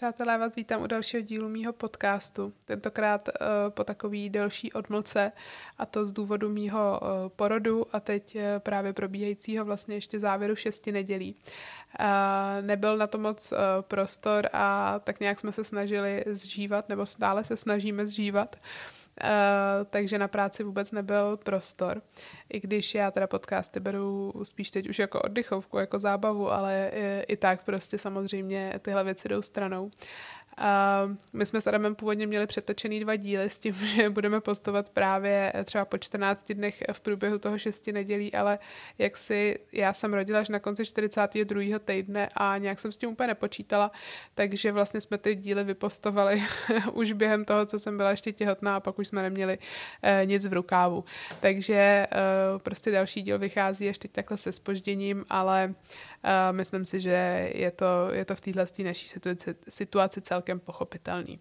Přátelé, já vás vítám u dalšího dílu mýho podcastu. Tentokrát po takový delší odmlce, a to z důvodu mýho porodu a teď právě probíhajícího vlastně ještě závěru 6 nedělí. Nebyl na to moc prostor a tak nějak jsme se snažili zžívat, nebo stále se snažíme zžívat. Takže na práci vůbec nebyl prostor. I když já teda podcasty beru spíš teď už jako oddychovku, jako zábavu, ale i tak prostě samozřejmě tyhle věci jdou stranou. My jsme s Adamem původně měli přetočený 2 díly s tím, že budeme postovat právě třeba po 14 dnech v průběhu toho 6 nedělí, ale já jsem rodila až na konci 42. týdne a nějak jsem s tím úplně nepočítala, takže vlastně jsme ty díly vypostovali už během toho, co jsem byla ještě těhotná a pak už jsme neměli nic v rukávu. Takže prostě další díl vychází až teď takhle se zpožděním, ale myslím si, že je to v této naší situaci celkem pochopitelný.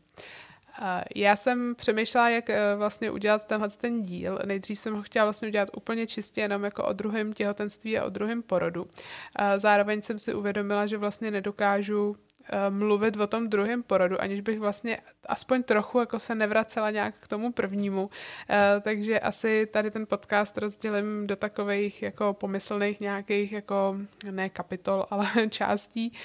Já jsem přemýšlela, jak vlastně udělat ten díl. Nejdřív jsem ho chtěla vlastně udělat úplně čistě jenom jako o druhém těhotenství a o druhém porodu. Zároveň jsem si uvědomila, že vlastně nedokážu mluvit o tom druhém porodu, aniž bych vlastně aspoň trochu jako se nevracela nějak k tomu prvnímu. Takže asi tady ten podcast rozdělím do takových jako pomyslných nějakých jako ne kapitol, ale částí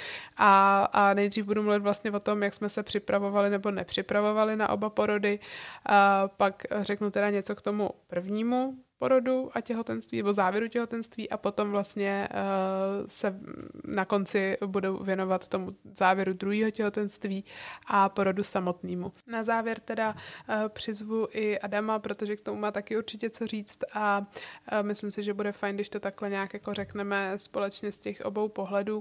a nejdřív budu mluvit vlastně o tom, jak jsme se připravovali nebo nepřipravovali na oba porody. Pak řeknu teda něco k tomu prvnímu porodu a těhotenství, nebo závěru těhotenství a potom vlastně se na konci budu věnovat tomu závěru druhého těhotenství a porodu samotnému. Na závěr teda přizvu i Adama, protože k tomu má taky určitě co říct a myslím si, že bude fajn, když to takhle nějak jako řekneme společně z těch obou pohledů.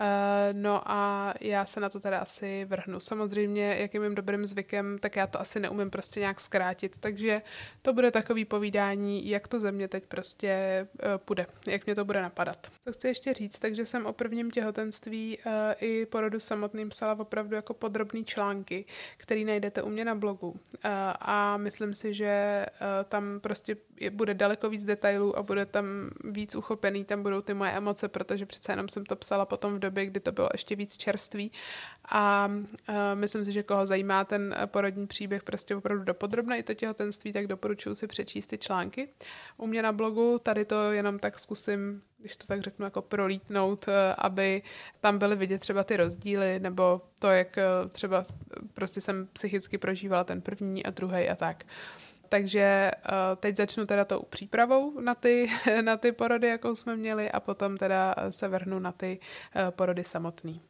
No a já se na to teda asi vrhnu. Samozřejmě, jak je mým dobrým zvykem, tak já to asi neumím prostě nějak zkrátit, takže to bude takový povídání, jak to ze mě teď prostě půjde, jak mě to bude napadat. Co chci ještě říct, takže jsem o prvním těhotenství i porodu samotným psala opravdu jako podrobný články, který najdete u mě na blogu. A myslím si, že tam prostě bude daleko víc detailů a bude tam víc uchopený, tam budou ty moje emoce, protože přece jenom jsem to psala potom v době, kdy to bylo ještě víc čerstvý. A myslím si, že koho zajímá ten porodní příběh prostě opravdu dopodrobna i to těhotenství, tak doporučuji si přečíst ty články u mě na blogu. Tady to jenom tak zkusím, když to tak řeknu, jako prolítnout, aby tam byly vidět třeba ty rozdíly, nebo to, jak třeba prostě jsem psychicky prožívala ten první a druhý a tak. Takže teď začnu teda tou přípravou na ty porody, jakou jsme měli, a potom teda se vrhnu na ty porody samotný.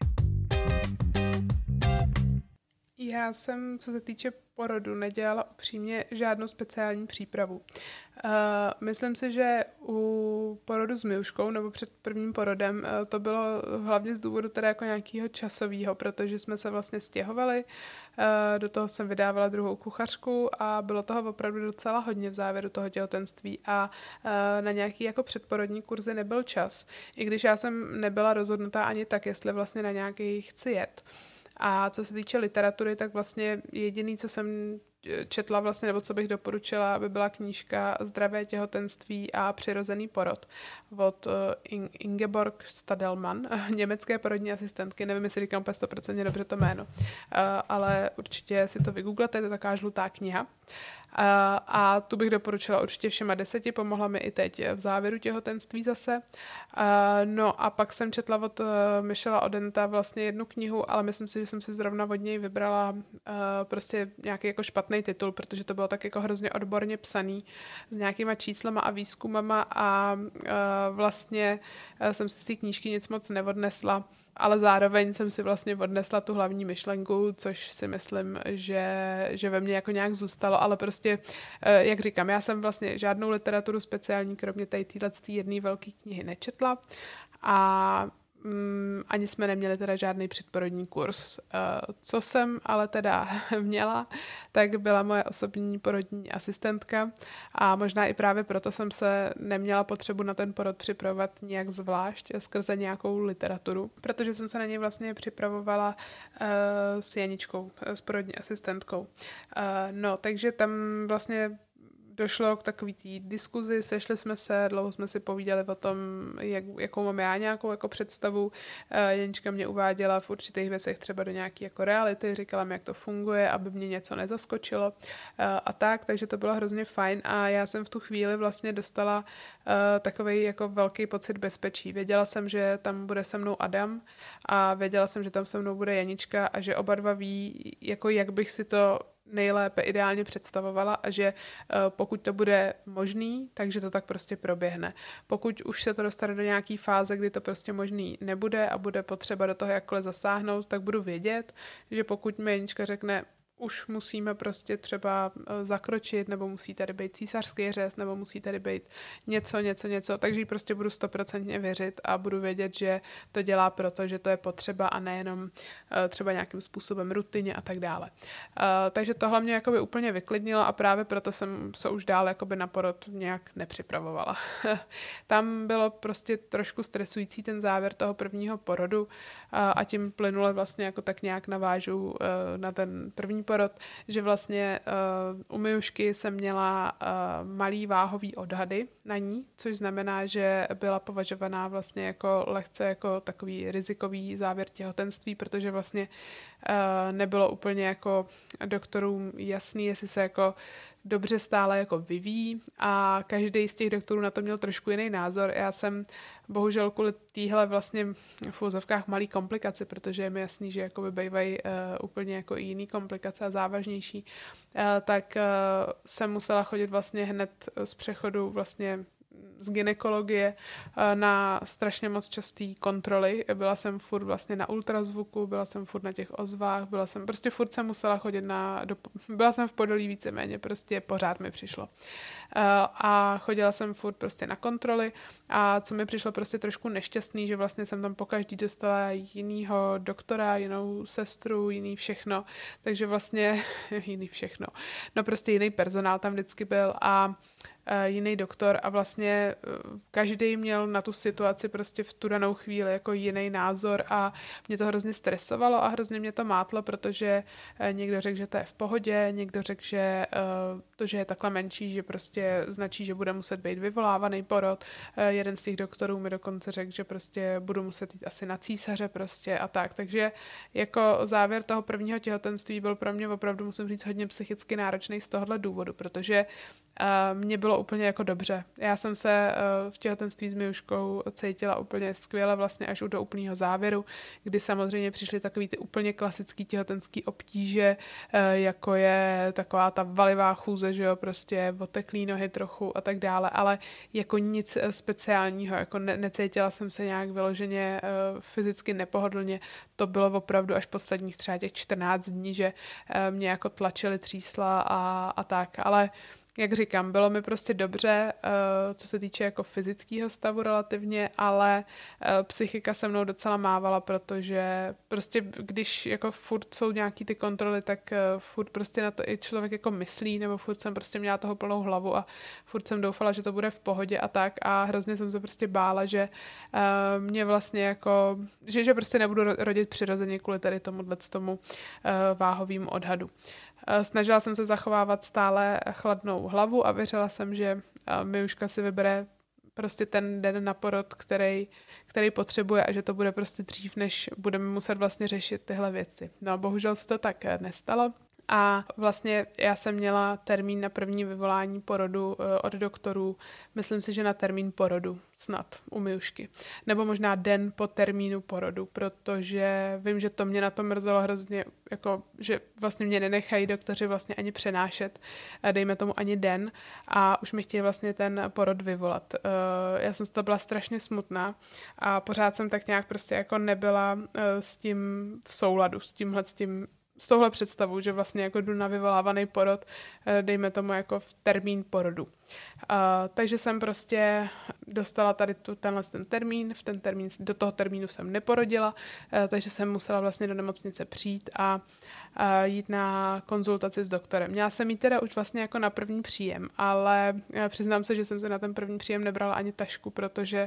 Já jsem, co se týče porodu, nedělala upřímně žádnou speciální přípravu. Myslím si, že u porodu s Miuškou nebo před prvním porodem to bylo hlavně z důvodu teda jako nějakého časového, protože jsme se vlastně stěhovali, do toho jsem vydávala druhou kuchařku a bylo toho opravdu docela hodně v závěru toho těhotenství a na nějaký jako předporodní kurzy nebyl čas. I když já jsem nebyla rozhodnutá ani tak, jestli vlastně na nějaký chci jet. A co se týče literatury, tak vlastně jediný, co jsem četla vlastně, nebo co bych doporučila, aby byla knížka Zdravé těhotenství a přirozený porod od Ingeborg Stadelmann, německé porodní asistentky, nevím, jestli říkám úplně 100% dobře to jméno, ale určitě si to vygooglete, je to taková žlutá kniha. A tu bych doporučila určitě všema 10, pomohla mi i teď v závěru těhotenství zase. No a pak jsem četla od Michela Odenta vlastně jednu knihu, ale myslím si, že jsem si zrovna od něj vybrala prostě nějaký jako špatný titul, protože to bylo tak jako hrozně odborně psaný s nějakýma číslama a výzkumama a vlastně jsem si z té knížky nic moc neodnesla. Ale zároveň jsem si vlastně odnesla tu hlavní myšlenku, což si myslím, že ve mně jako nějak zůstalo, ale prostě, jak říkám, já jsem vlastně žádnou literaturu speciální, kromě této jedné velké knihy nečetla a ani jsme neměli teda žádný předporodní kurz. Co jsem ale teda měla, tak byla moje osobní porodní asistentka a možná i právě proto jsem se neměla potřebu na ten porod připravovat nějak zvlášť skrze nějakou literaturu, protože jsem se na něj vlastně připravovala s Janičkou, s porodní asistentkou. No, takže tam vlastně došlo k takový té diskuzi, sešli jsme se, dlouho jsme si povídali o tom, jakou mám já nějakou jako představu. Janička mě uváděla v určitých věcech třeba do nějaké jako reality, říkala mi, jak to funguje, aby mě něco nezaskočilo a tak, takže to bylo hrozně fajn a já jsem v tu chvíli vlastně dostala takovej jako velký pocit bezpečí. Věděla jsem, že tam bude se mnou Adam a věděla jsem, že tam se mnou bude Janička a že oba dva ví, jako jak bych si to nejlépe ideálně představovala a že pokud to bude možný, takže to tak prostě proběhne. Pokud už se to dostane do nějaký fáze, kdy to prostě možný nebude a bude potřeba do toho jakkoliv zasáhnout, tak budu vědět, že pokud mi Janička řekne, už musíme prostě třeba zakročit, nebo musí tady být císařský řez, nebo musí tady být něco, takže jí prostě budu 100% věřit a budu vědět, že to dělá proto, že to je potřeba a nejenom třeba nějakým způsobem rutině a tak dále. Takže tohle mě jakoby úplně vyklidnilo a právě proto jsem se už dál jakoby na porod nějak nepřipravovala. Tam bylo prostě trošku stresující ten závěr toho prvního porodu a tím plynule vlastně jako tak nějak navážu na ten první porod, že vlastně u Mijušky jsem měla malý váhový odhady na ní, což znamená, že byla považovaná vlastně jako lehce jako takový rizikový závěr těhotenství, protože vlastně nebylo úplně jako doktorům jasný, jestli se jako dobře stále jako vyvíjí a každý z těch doktorů na to měl trošku jiný názor. Já jsem bohužel kvůli téhle vlastně v úzovkách malý komplikace, protože je mi jasný, že jakoby bývají úplně jako i jiný komplikace a závažnější, tak jsem musela chodit vlastně hned z přechodu vlastně z gynekologie na strašně moc častý kontroly. Byla jsem furt vlastně na ultrazvuku, byla jsem furt na těch ozvách, prostě furt jsem musela chodit byla jsem v Podolí víceméně, prostě pořád mi přišlo. A chodila jsem furt prostě na kontroly a co mi přišlo prostě trošku nešťastný, že vlastně jsem tam pokaždý dostala jinýho doktora, jinou sestru, jiný všechno, takže vlastně jiný všechno. No prostě jiný personál tam vždycky byl a jiný doktor a vlastně každý měl na tu situaci prostě v tu danou chvíli jako jiný názor a mě to hrozně stresovalo a hrozně mě to mátlo, protože někdo řekl, že to je v pohodě, někdo řekl, že to, že je takhle menší, že prostě značí, že bude muset být vyvolávaný porod. Jeden z těch doktorů mi dokonce řekl, že prostě budu muset jít asi na císaře prostě a tak. Takže jako závěr toho prvního těhotenství byl pro mě opravdu, musím říct, hodně psychicky náročný z tohohle důvodu, protože mně bylo úplně jako dobře. Já jsem se v těhotenství s Mijuškou cítila úplně skvěle vlastně až do úplného závěru, kdy samozřejmě přišly takový ty úplně klasický těhotenský obtíže, jako je taková ta valivá chůze, že jo, prostě oteklý nohy trochu a tak dále, ale jako nic speciálního, jako necítila jsem se nějak vyloženě fyzicky nepohodlně. To bylo opravdu až posledních třeba těch 14 dní, že mě jako tlačily třísla a tak, ale jak říkám, bylo mi prostě dobře, co se týče jako fyzického stavu relativně, ale psychika se mnou docela mávala, protože prostě když jako furt jsou nějaký ty kontroly, tak furt prostě na to i člověk jako myslí, nebo furt jsem prostě měla toho plnou hlavu a furt jsem doufala, že to bude v pohodě a tak a hrozně jsem se prostě bála, že mě vlastně jako, že prostě nebudu rodit přirozeně kvůli tady tomu váhovým odhadu. Snažila jsem se zachovávat stále chladnou hlavu a věřila jsem, že Mijuška si vybere prostě ten den na porod, který potřebuje a že to bude prostě dřív, než budeme muset vlastně řešit tyhle věci. No bohužel se to tak nestalo. A vlastně já jsem měla termín na první vyvolání porodu od doktorů, myslím si, že na termín porodu snad u Mijušky. Nebo možná den po termínu porodu, protože vím, že to mě na to mrzelo hrozně, jako, že vlastně mě nenechají doktoři vlastně ani přenášet, dejme tomu ani den a už mi chtěli vlastně ten porod vyvolat. Já jsem z toho byla strašně smutná a pořád jsem tak nějak prostě jako nebyla s tím v souladu, s touhle představou, že vlastně jako jdu na vyvolávaný porod, dejme tomu jako v termín porodu. Takže jsem prostě dostala tady ten termín, do toho termínu jsem neporodila, takže jsem musela vlastně do nemocnice přijít a jít na konzultaci s doktorem. Měla jsem jít teda už vlastně jako na první příjem, ale přiznám se, že jsem se na ten první příjem nebrala ani tašku, protože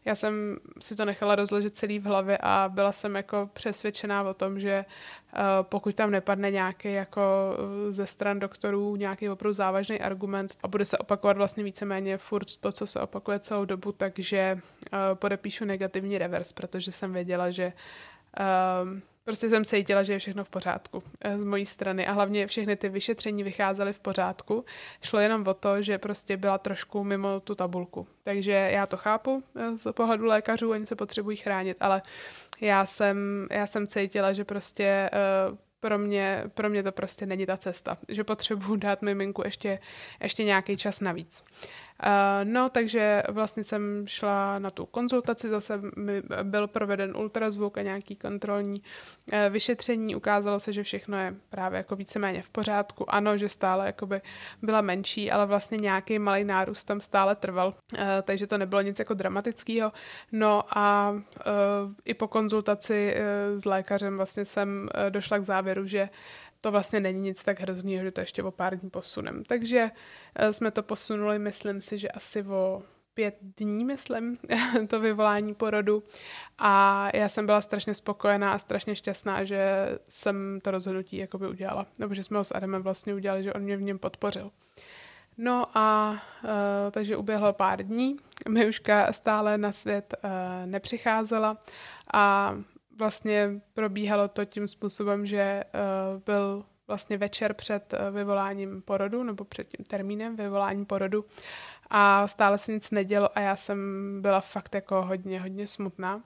já jsem si to nechala rozložit celý v hlavě a byla jsem jako přesvědčená o tom, že pokud tam nepadne nějaký jako ze stran doktorů nějaký opravdu závažný argument a bude se opakovat vlastně víceméně furt to, co se opakuje celou dobu, takže podepíšu negativní revers, protože jsem věděla, že prostě jsem cítila, že je všechno v pořádku z mojí strany a hlavně všechny ty vyšetření vycházely v pořádku. Šlo jenom o to, že prostě byla trošku mimo tu tabulku. Takže já to chápu z pohledu lékařů, oni se potřebují chránit, ale já jsem cítila, že prostě pro mě to prostě není ta cesta, že potřebuji dát miminku ještě nějaký čas navíc. No, takže vlastně jsem šla na tu konzultaci, zase mi byl proveden ultrazvuk a nějaký kontrolní vyšetření, ukázalo se, že všechno je právě jako víceméně v pořádku, ano, že stále jakoby byla menší, ale vlastně nějaký malý nárůst tam stále trval, takže to nebylo nic jako dramatického, no a i po konzultaci s lékařem vlastně jsem došla k závěru, že to vlastně není nic tak hroznýho, že to ještě o pár dní posunem. Takže jsme to posunuli, myslím si, že asi o 5 dní, myslím, to vyvolání porodu. A já jsem byla strašně spokojená a strašně šťastná, že jsem to rozhodnutí jakoby udělala. Nebo že jsme ho s Adamem vlastně udělali, že on mě v něm podpořil. No a takže uběhlo pár dní. Mijuška stále na svět nepřicházela a vlastně probíhalo to tím způsobem, že byl vlastně večer před vyvoláním porodu nebo před tím termínem vyvolání porodu a stále se nic nedělo a já jsem byla fakt jako hodně smutná.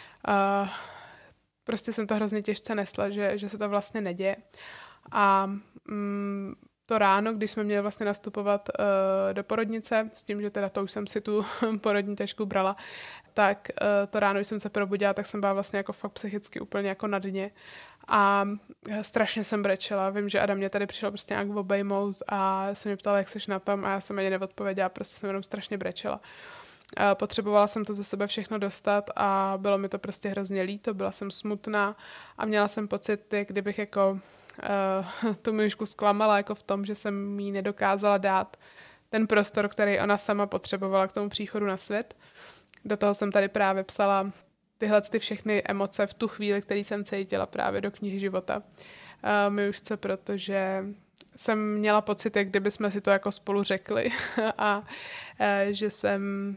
Prostě jsem to hrozně těžce nesla, že se to vlastně neděje. A to ráno, když jsme měli vlastně nastupovat do porodnice, s tím, že teda to už jsem si tu porodní tašku brala, tak to ráno, když jsem se probudila, tak jsem byla vlastně jako fakt psychicky úplně jako na dně a strašně jsem brečela. Vím, že Adam mě tady přišel prostě nějak obejmout a se mě ptal, jak seš na tom a já jsem ani neodpověděla, prostě jsem jenom strašně brečela. Potřebovala jsem to ze sebe všechno dostat a bylo mi to prostě hrozně líto, byla jsem smutná a měla jsem pocit, jak kdybych jako tu Mijušku zklamala jako v tom, že jsem jí nedokázala dát ten prostor, který ona sama potřebovala k tomu příchodu na svět. Do toho jsem tady právě psala ty všechny emoce v tu chvíli, který jsem cítila právě do knihy života Mijušce, protože jsem měla pocit, jak kdyby jsme si to jako spolu řekli a že jsem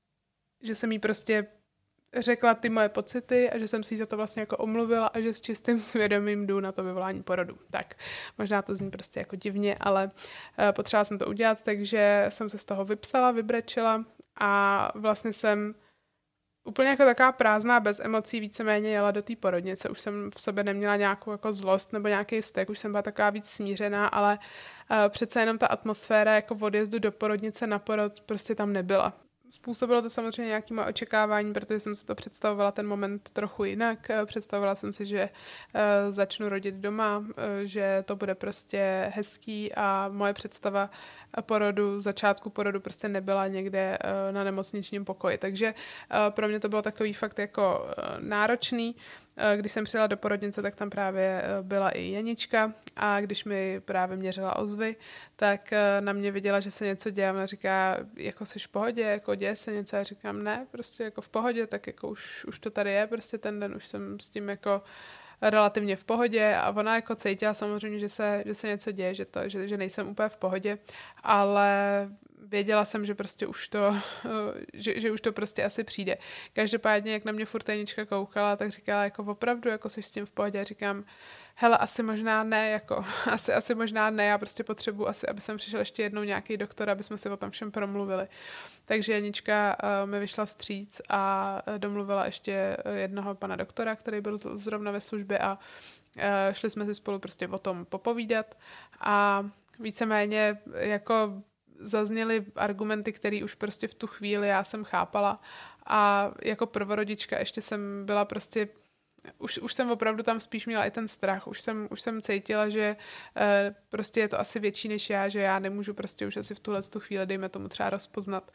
jí prostě řekla ty moje pocity a že jsem si jí za to vlastně jako omluvila a že s čistým svědomím jdu na to vyvolání porodu. Tak, možná to zní prostě jako divně, ale potřebovala jsem to udělat, takže jsem se z toho vypsala, vybrečela a vlastně jsem úplně jako taková prázdná, bez emocí víceméně jela do té porodnice. Už jsem v sobě neměla nějakou jako zlost nebo nějaký vztek, už jsem byla taková víc smířená, ale přece jenom ta atmosféra jako v odjezdu do porodnice na porod prostě tam nebyla. Způsobilo to samozřejmě nějakýma očekávání, protože jsem si to představovala ten moment trochu jinak. Představovala jsem si, že začnu rodit doma, že to bude prostě hezký a moje představa začátku porodu prostě nebyla někde na nemocničním pokoji. Takže pro mě to bylo takový fakt jako náročný. Když jsem přijela do porodnice, tak tam právě byla i Janička a když mi právě měřila ozvy, tak na mě viděla, že se něco děje. Ona říká, jako jsi v pohodě, jako děje se něco. Já říkám, ne, prostě jako v pohodě, tak jako už to tady je, prostě ten den už jsem s tím jako relativně v pohodě a ona jako cítila samozřejmě, že se něco děje, že nejsem úplně v pohodě, ale věděla jsem, že prostě už to, že už to prostě asi přijde. Každopádně, jak na mě furt Janička koukala, tak říkala, jako opravdu, jako jsi s tím v pohodě. A říkám, hele, asi možná ne, jako, asi možná ne, já prostě potřebuji asi, aby sem přišel ještě jednou nějaký doktor, aby jsme si o tom všem promluvili. Takže Janička mi vyšla vstříc a domluvila ještě jednoho pana doktora, který byl zrovna ve službě a šli jsme si spolu prostě o tom popovídat a víceméně jako zazněly argumenty, které už prostě v tu chvíli já jsem chápala a jako prvorodička ještě jsem byla prostě už jsem opravdu tam spíš měla i ten strach. Už jsem cítila, že prostě je to asi větší než já, že já nemůžu prostě už asi v tuhle chvíli, dejme tomu třeba rozpoznat,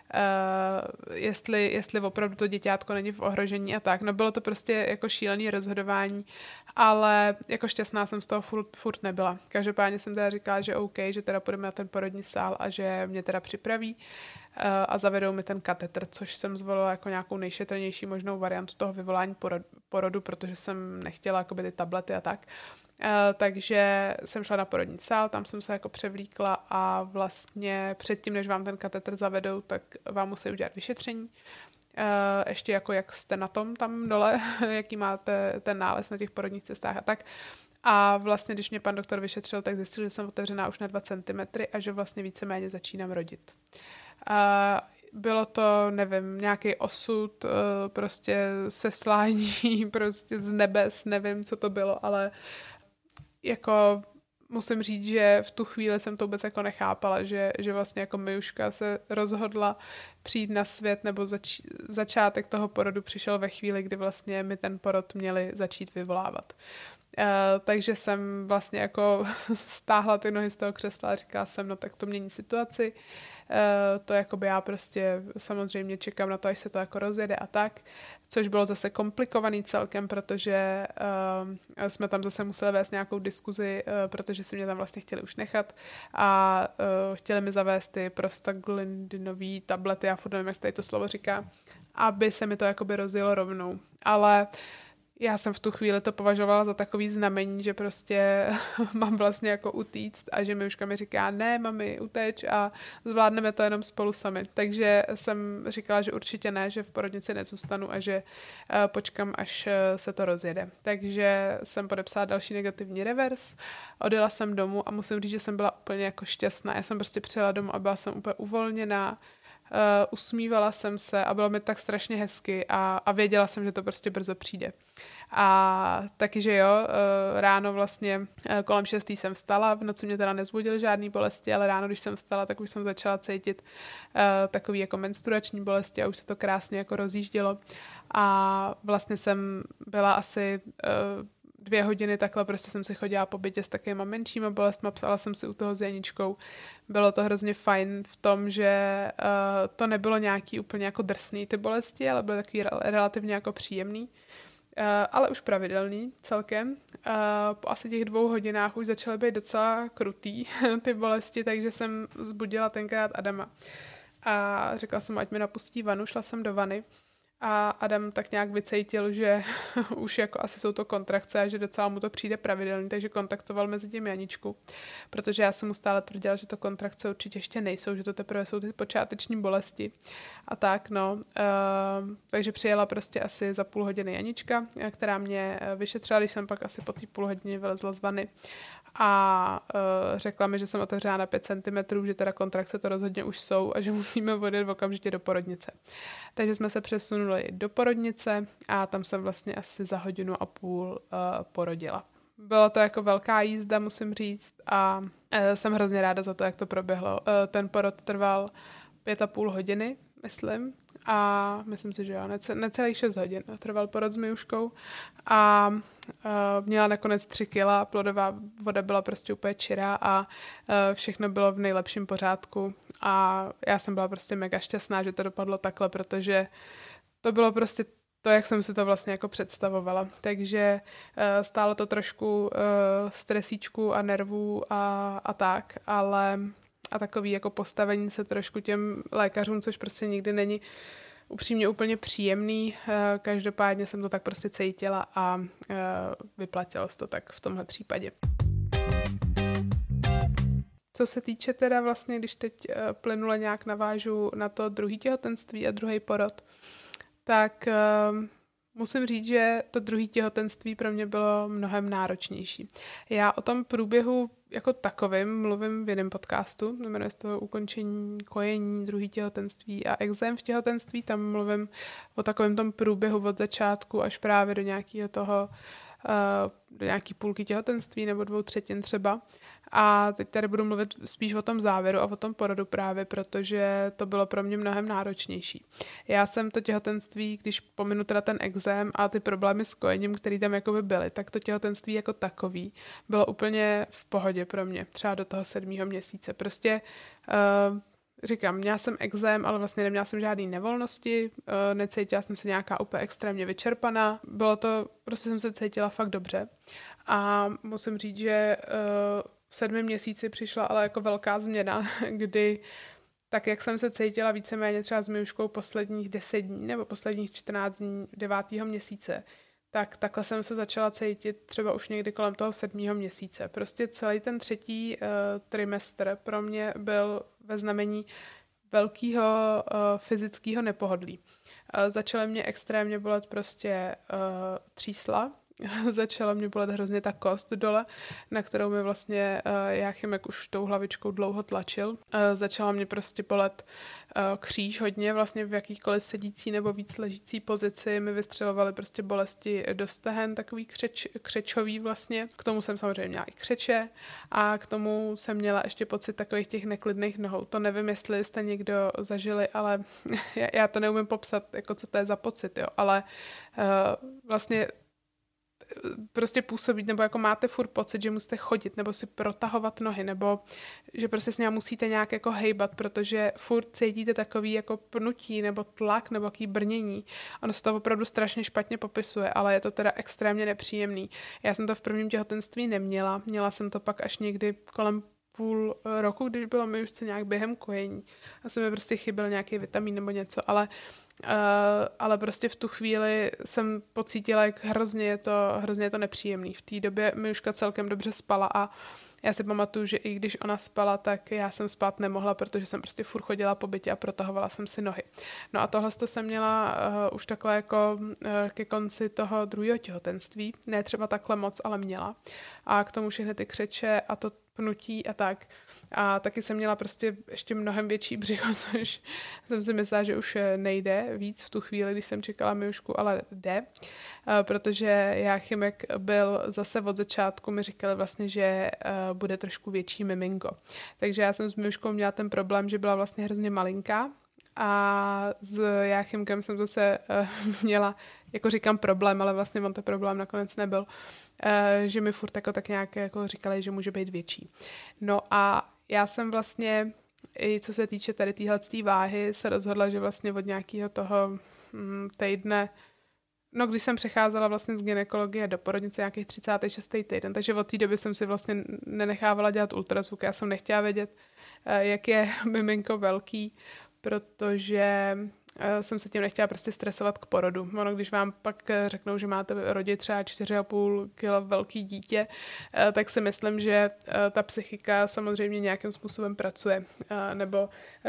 jestli opravdu to děťátko není v ohrožení a tak. No bylo to prostě jako šílený rozhodování, ale jako šťastná jsem z toho furt nebyla. Každopádně jsem teda říkala, že OK, že teda půjdeme na ten porodní sál a že mě teda připraví a zavedou mi ten katetr, což jsem zvolila jako nějakou nejšetrnější možnou variantu toho vyvolání porodu, protože jsem nechtěla jakoby ty tablety a tak. Takže jsem šla na porodní sál, tam jsem se jako převlíkla a vlastně předtím, než vám ten katetr zavedou, tak vám musí udělat vyšetření. Ještě jako jak jste na tom tam dole, jaký máte ten nález na těch porodních cestách a tak. A vlastně, když mě pan doktor vyšetřil, tak zjistil, že jsem otevřená už na 2 cm a že vlastně víceméně začínám rodit. Bylo to, nevím, nějaký osud, prostě seslání prostě z nebes, nevím, co to bylo, ale jako musím říct, že v tu chvíli jsem to vůbec jako nechápala, že vlastně jako Mijuška se rozhodla přijít na svět, nebo začátek toho porodu přišel ve chvíli, kdy vlastně mi ten porod měli začít vyvolávat. Takže jsem vlastně jako stáhla ty nohy z toho křesla a říkala jsem, no tak to mění situaci. To jakoby já prostě samozřejmě čekám na to, až se to jako rozjede a tak, což bylo zase komplikovaný celkem, protože jsme tam zase museli vést nějakou diskuzi, protože si mě tam vlastně chtěli už nechat a chtěli mi zavést ty prostaglandinové tablety, já furt nevím, jak se tady to slovo říká, aby se mi to jakoby rozjelo rovnou. Ale já jsem v tu chvíli to považovala za takový znamení, že prostě mám vlastně jako utíct a že Mijuška mi říká, ne mami, uteč a zvládneme to jenom spolu sami. Takže jsem říkala, že určitě ne, že v porodnici nezůstanu a že počkám, až se to rozjede. Takže jsem podepsala další negativní revers, odjela jsem domů a musím říct, že jsem byla úplně jako šťastná. Já jsem prostě přijela domů a byla jsem úplně uvolněná, usmívala jsem se a bylo mi tak strašně hezky a věděla jsem, že to prostě brzo přijde. A taky, že jo, ráno vlastně kolem 6 jsem vstala, v noci mě teda nezbudily žádný bolesti, ale ráno, když jsem vstala, tak už jsem začala cítit takový jako menstruační bolesti a už se to krásně jako rozjíždělo. A vlastně jsem byla asi 2 hodiny takhle, prostě jsem si chodila po bytě s takovýma menšíma bolestma, psala jsem si u toho s Janičkou. Bylo to hrozně fajn v tom, že to nebylo nějaký úplně jako drsný ty bolesti, ale byly takový relativně jako příjemný. Ale už pravidelný celkem. Po asi těch 2 hodinách už začaly být docela krutý ty bolesti, takže jsem vzbudila tenkrát Adama. A řekla jsem, ať mi napustí vanu, šla jsem do vany. A Adam tak nějak vycítil, že už jako asi jsou to kontrakce a že docela mu to přijde pravidelně, takže kontaktoval mezi tím Janičku, protože já jsem mu stále tvrdila, že to kontrakce určitě ještě nejsou, že to teprve jsou ty počáteční bolesti a tak, no. Takže přijela prostě asi za půl hodiny Janička, která mě vyšetřila, když jsem pak asi po té půl hodině vylezla z vany a řekla mi, že jsem otevřela na 5 cm, že teda kontrakce to rozhodně už jsou a že musíme odjet okamžitě do porodnice. Takže jsme se přesunuli do porodnice a tam jsem vlastně asi za 1,5 hodiny porodila. Bylo to jako velká jízda, musím říct, a jsem hrozně ráda za to, jak to proběhlo. Ten porod trval 5,5 hodiny, myslím, a myslím si, že jo, necelých 6 hodin trval porod s Mijuškou a měla nakonec 3 kila, plodová voda byla prostě úplně čirá a všechno bylo v nejlepším pořádku a já jsem byla prostě mega šťastná, že to dopadlo takhle, protože to bylo prostě to, jak jsem si to vlastně jako představovala. Takže stálo to trošku stresíčku a nervů a tak, ale a takový jako postavení se trošku těm lékařům, což prostě nikdy není upřímně úplně příjemný. Každopádně jsem to tak prostě cítila a vyplatilo se to tak v tomhle případě. Co se týče teda vlastně, když teď plynule nějak navážu na to druhé těhotenství a druhý porod, tak musím říct, že to druhé těhotenství pro mě bylo mnohem náročnější. Já o tom průběhu jako takovým mluvím v jiném podcastu, jmenuje se to Ukončení kojení, druhé těhotenství a exém v těhotenství. Tam mluvím o takovém tom průběhu od začátku až právě do nějakého toho, do nějaký půlky těhotenství nebo 2/3 třeba. A teď tady budu mluvit spíš o tom závěru a o tom porodu právě, protože to bylo pro mě mnohem náročnější. Já jsem to těhotenství, když pominu teda ten exém a ty problémy s kojením, které tam jakoby byly, tak to těhotenství jako takový bylo úplně v pohodě pro mě, třeba do toho 7. měsíce. Prostě říkám, měla jsem exém, ale vlastně neměla jsem žádný nevolnosti, necítila jsem se nějaká úplně extrémně vyčerpaná. Bylo to, prostě jsem se cítila fakt dobře. A musím říct, že v 7. měsíci přišla ale jako velká změna, kdy tak, jak jsem se cítila víceméně třeba s Miuškou posledních 10 dní nebo posledních 14 dní 9. měsíce, tak takhle jsem se začala cítit třeba už někdy kolem toho 7. měsíce. Prostě celý ten 3. trimestr pro mě byl ve znamení velkého fyzického nepohodlí. Začaly mě extrémně bolet prostě třísla, začala mě bolet hrozně ta kost dole, na kterou mi vlastně Jáchymek už tou hlavičkou dlouho tlačil. Začala mě prostě bolet kříž hodně, vlastně v jakýkoliv sedící nebo víc ležící pozici mi vystřelovaly prostě bolesti do stehen, takový křečový vlastně. K tomu jsem samozřejmě měla i křeče a k tomu jsem měla ještě pocit takových těch neklidných nohou. To nevím, jestli jste někdo zažili, ale já to neumím popsat, jako co to je za pocit, jo, ale vlastně prostě působit, nebo jako máte furt pocit, že musíte chodit, nebo si protahovat nohy, nebo že prostě s ním musíte nějak jako hejbat, protože furt cítíte takový jako pnutí, nebo tlak, nebo jaký brnění. Ono se to opravdu strašně špatně popisuje, ale je to teda extrémně nepříjemný. Já jsem to v prvním těhotenství neměla, měla jsem to pak až někdy kolem půl roku, když bylo mi už nějak během kojení. Asi mi prostě chyběl nějaký vitamin nebo něco, ale prostě v tu chvíli jsem pocítila, jak hrozně je to nepříjemný. V té době Miuška celkem dobře spala a já si pamatuju, že i když ona spala, tak já jsem spát nemohla, protože jsem prostě furt chodila po bytě a protahovala jsem si nohy. No a tohle jsem měla už takhle jako ke konci toho 2. těhotenství. Ne třeba takhle moc, ale měla. A k tomu všechny ty křeče a to pnutí a tak. A taky jsem měla prostě ještě mnohem větší břicho, což jsem si myslela, že už nejde víc v tu chvíli, když jsem čekala Miušku, ale jde. Protože Jáchymek byl zase od začátku, mi říkali vlastně, že bude trošku větší miminko. Takže já jsem s Miuškou měla ten problém, že byla vlastně hrozně malinká a s Jáchymkem jsem zase měla, jako říkám problém, ale vlastně on to problém nakonec nebyl, že mi furt tak nějak jako říkali, že může být větší. No a já jsem vlastně, i co se týče tady téhletý váhy, se rozhodla, že vlastně od nějakého toho týdne, no když jsem přecházela vlastně z gynekologie do porodnice nějakých 36. týden, takže od té doby jsem si vlastně nenechávala dělat ultrazvuk. Já jsem nechtěla vědět, jak je miminko velký, protože jsem se tím nechtěla prostě stresovat k porodu. Ono, když vám pak řeknou, že máte rodit třeba 4,5 kg velký dítě, tak si myslím, že ta psychika samozřejmě nějakým způsobem pracuje. Nebo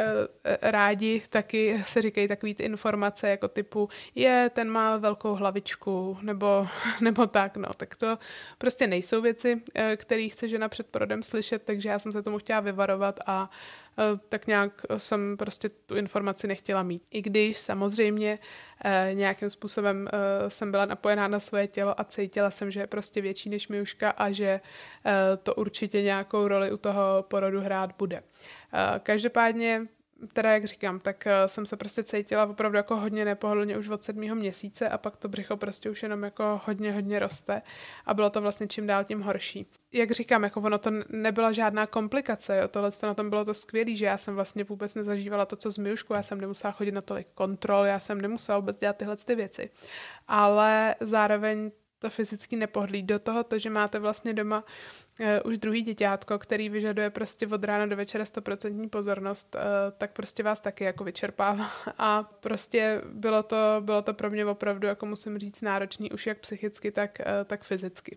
rádi taky se říkají takový ty informace jako typu ten má velkou hlavičku nebo tak. No. Tak to prostě nejsou věci, které chce žena před porodem slyšet, takže já jsem se tomu chtěla vyvarovat a tak nějak jsem prostě tu informaci nechtěla mít. I když samozřejmě nějakým způsobem jsem byla napojená na svoje tělo a cítila jsem, že je prostě větší než Miuška a že to určitě nějakou roli u toho porodu hrát bude. Každopádně teda jak říkám, tak jsem se prostě cítila opravdu jako hodně nepohodlně už od 7. měsíce a pak to břicho prostě už jenom jako hodně roste a bylo to vlastně čím dál tím horší. Jak říkám, jako ono to nebyla žádná komplikace, jo, tohle na tom bylo to skvělý, že já jsem vlastně vůbec nezažívala to, co s Miuškou, já jsem nemusela chodit na tolik kontrol, já jsem nemusela vůbec dělat tyhle ty věci. Ale zároveň to fyzicky nepohodlí do toho, že máte vlastně doma už druhý děťátko, který vyžaduje prostě od rána do večera 100% pozornost, tak prostě vás taky jako vyčerpává. A prostě bylo to pro mě opravdu, jako musím říct, náročný už jak psychicky, tak fyzicky.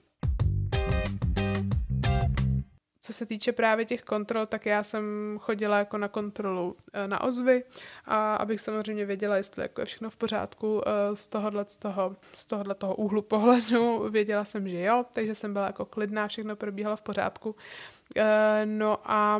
Co se týče právě těch kontrol, tak já jsem chodila jako na kontrolu na ozvy, a abych samozřejmě věděla, jestli jako je všechno v pořádku z tohoto úhlu pohledu. Věděla jsem, že jo, takže jsem byla jako klidná, všechno probíhalo v pořádku. No a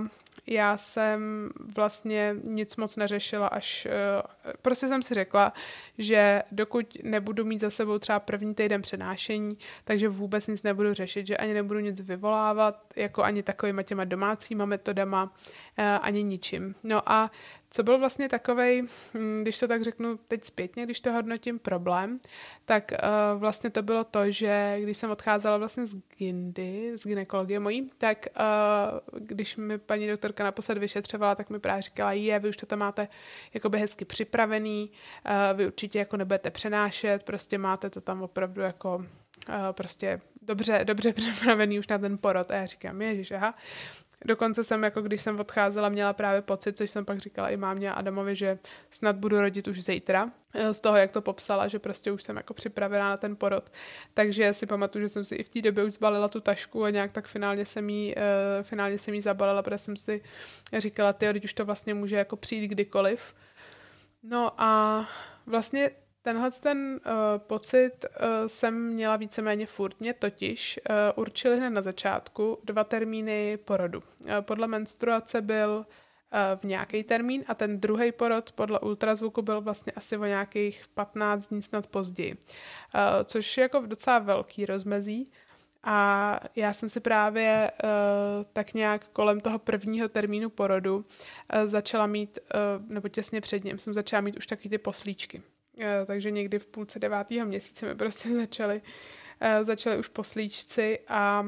já jsem vlastně nic moc neřešila, až prostě jsem si řekla, že dokud nebudu mít za sebou třeba první týden přenášení, takže vůbec nic nebudu řešit, že ani nebudu nic vyvolávat, jako ani takovýma těma domácíma metodama, ani ničím. No a co byl vlastně takovej, když to tak řeknu teď zpětně, když to hodnotím problém, tak vlastně to bylo to, že když jsem odcházela vlastně z gynekologie mojí, tak když mi paní doktorka naposled vyšetřovala, tak mi právě říkala, vy už to tam máte jakoby hezky připravený, vy určitě jako nebudete přenášet, prostě máte to tam opravdu jako prostě dobře připravený už na ten porod. A já říkám, ježiš, aha. Dokonce jsem, jako když jsem odcházela, měla právě pocit, což jsem pak říkala i mámě a Adamovi, že snad budu rodit už zítra, z toho, jak to popsala, že prostě už jsem jako připravená na ten porod. Takže si pamatuju, že jsem si i v té době už zbalila tu tašku a nějak tak finálně jsem jí zabalila, protože jsem si říkala, teď už to vlastně může jako přijít kdykoliv. No a vlastně tenhle pocit jsem měla víceméně furt. Mě totiž určili hned na začátku 2 termíny porodu. Podle menstruace byl v nějaký termín a ten druhý porod podle ultrazvuku byl vlastně asi o nějakých 15 dní snad později. Což je jako docela velký rozmezí. A já jsem si právě tak nějak kolem toho prvního termínu porodu začala mít, nebo těsně před ním, jsem začala mít už taky ty poslíčky. Takže někdy v půlce 9. měsíce mi prostě začaly už poslíčci a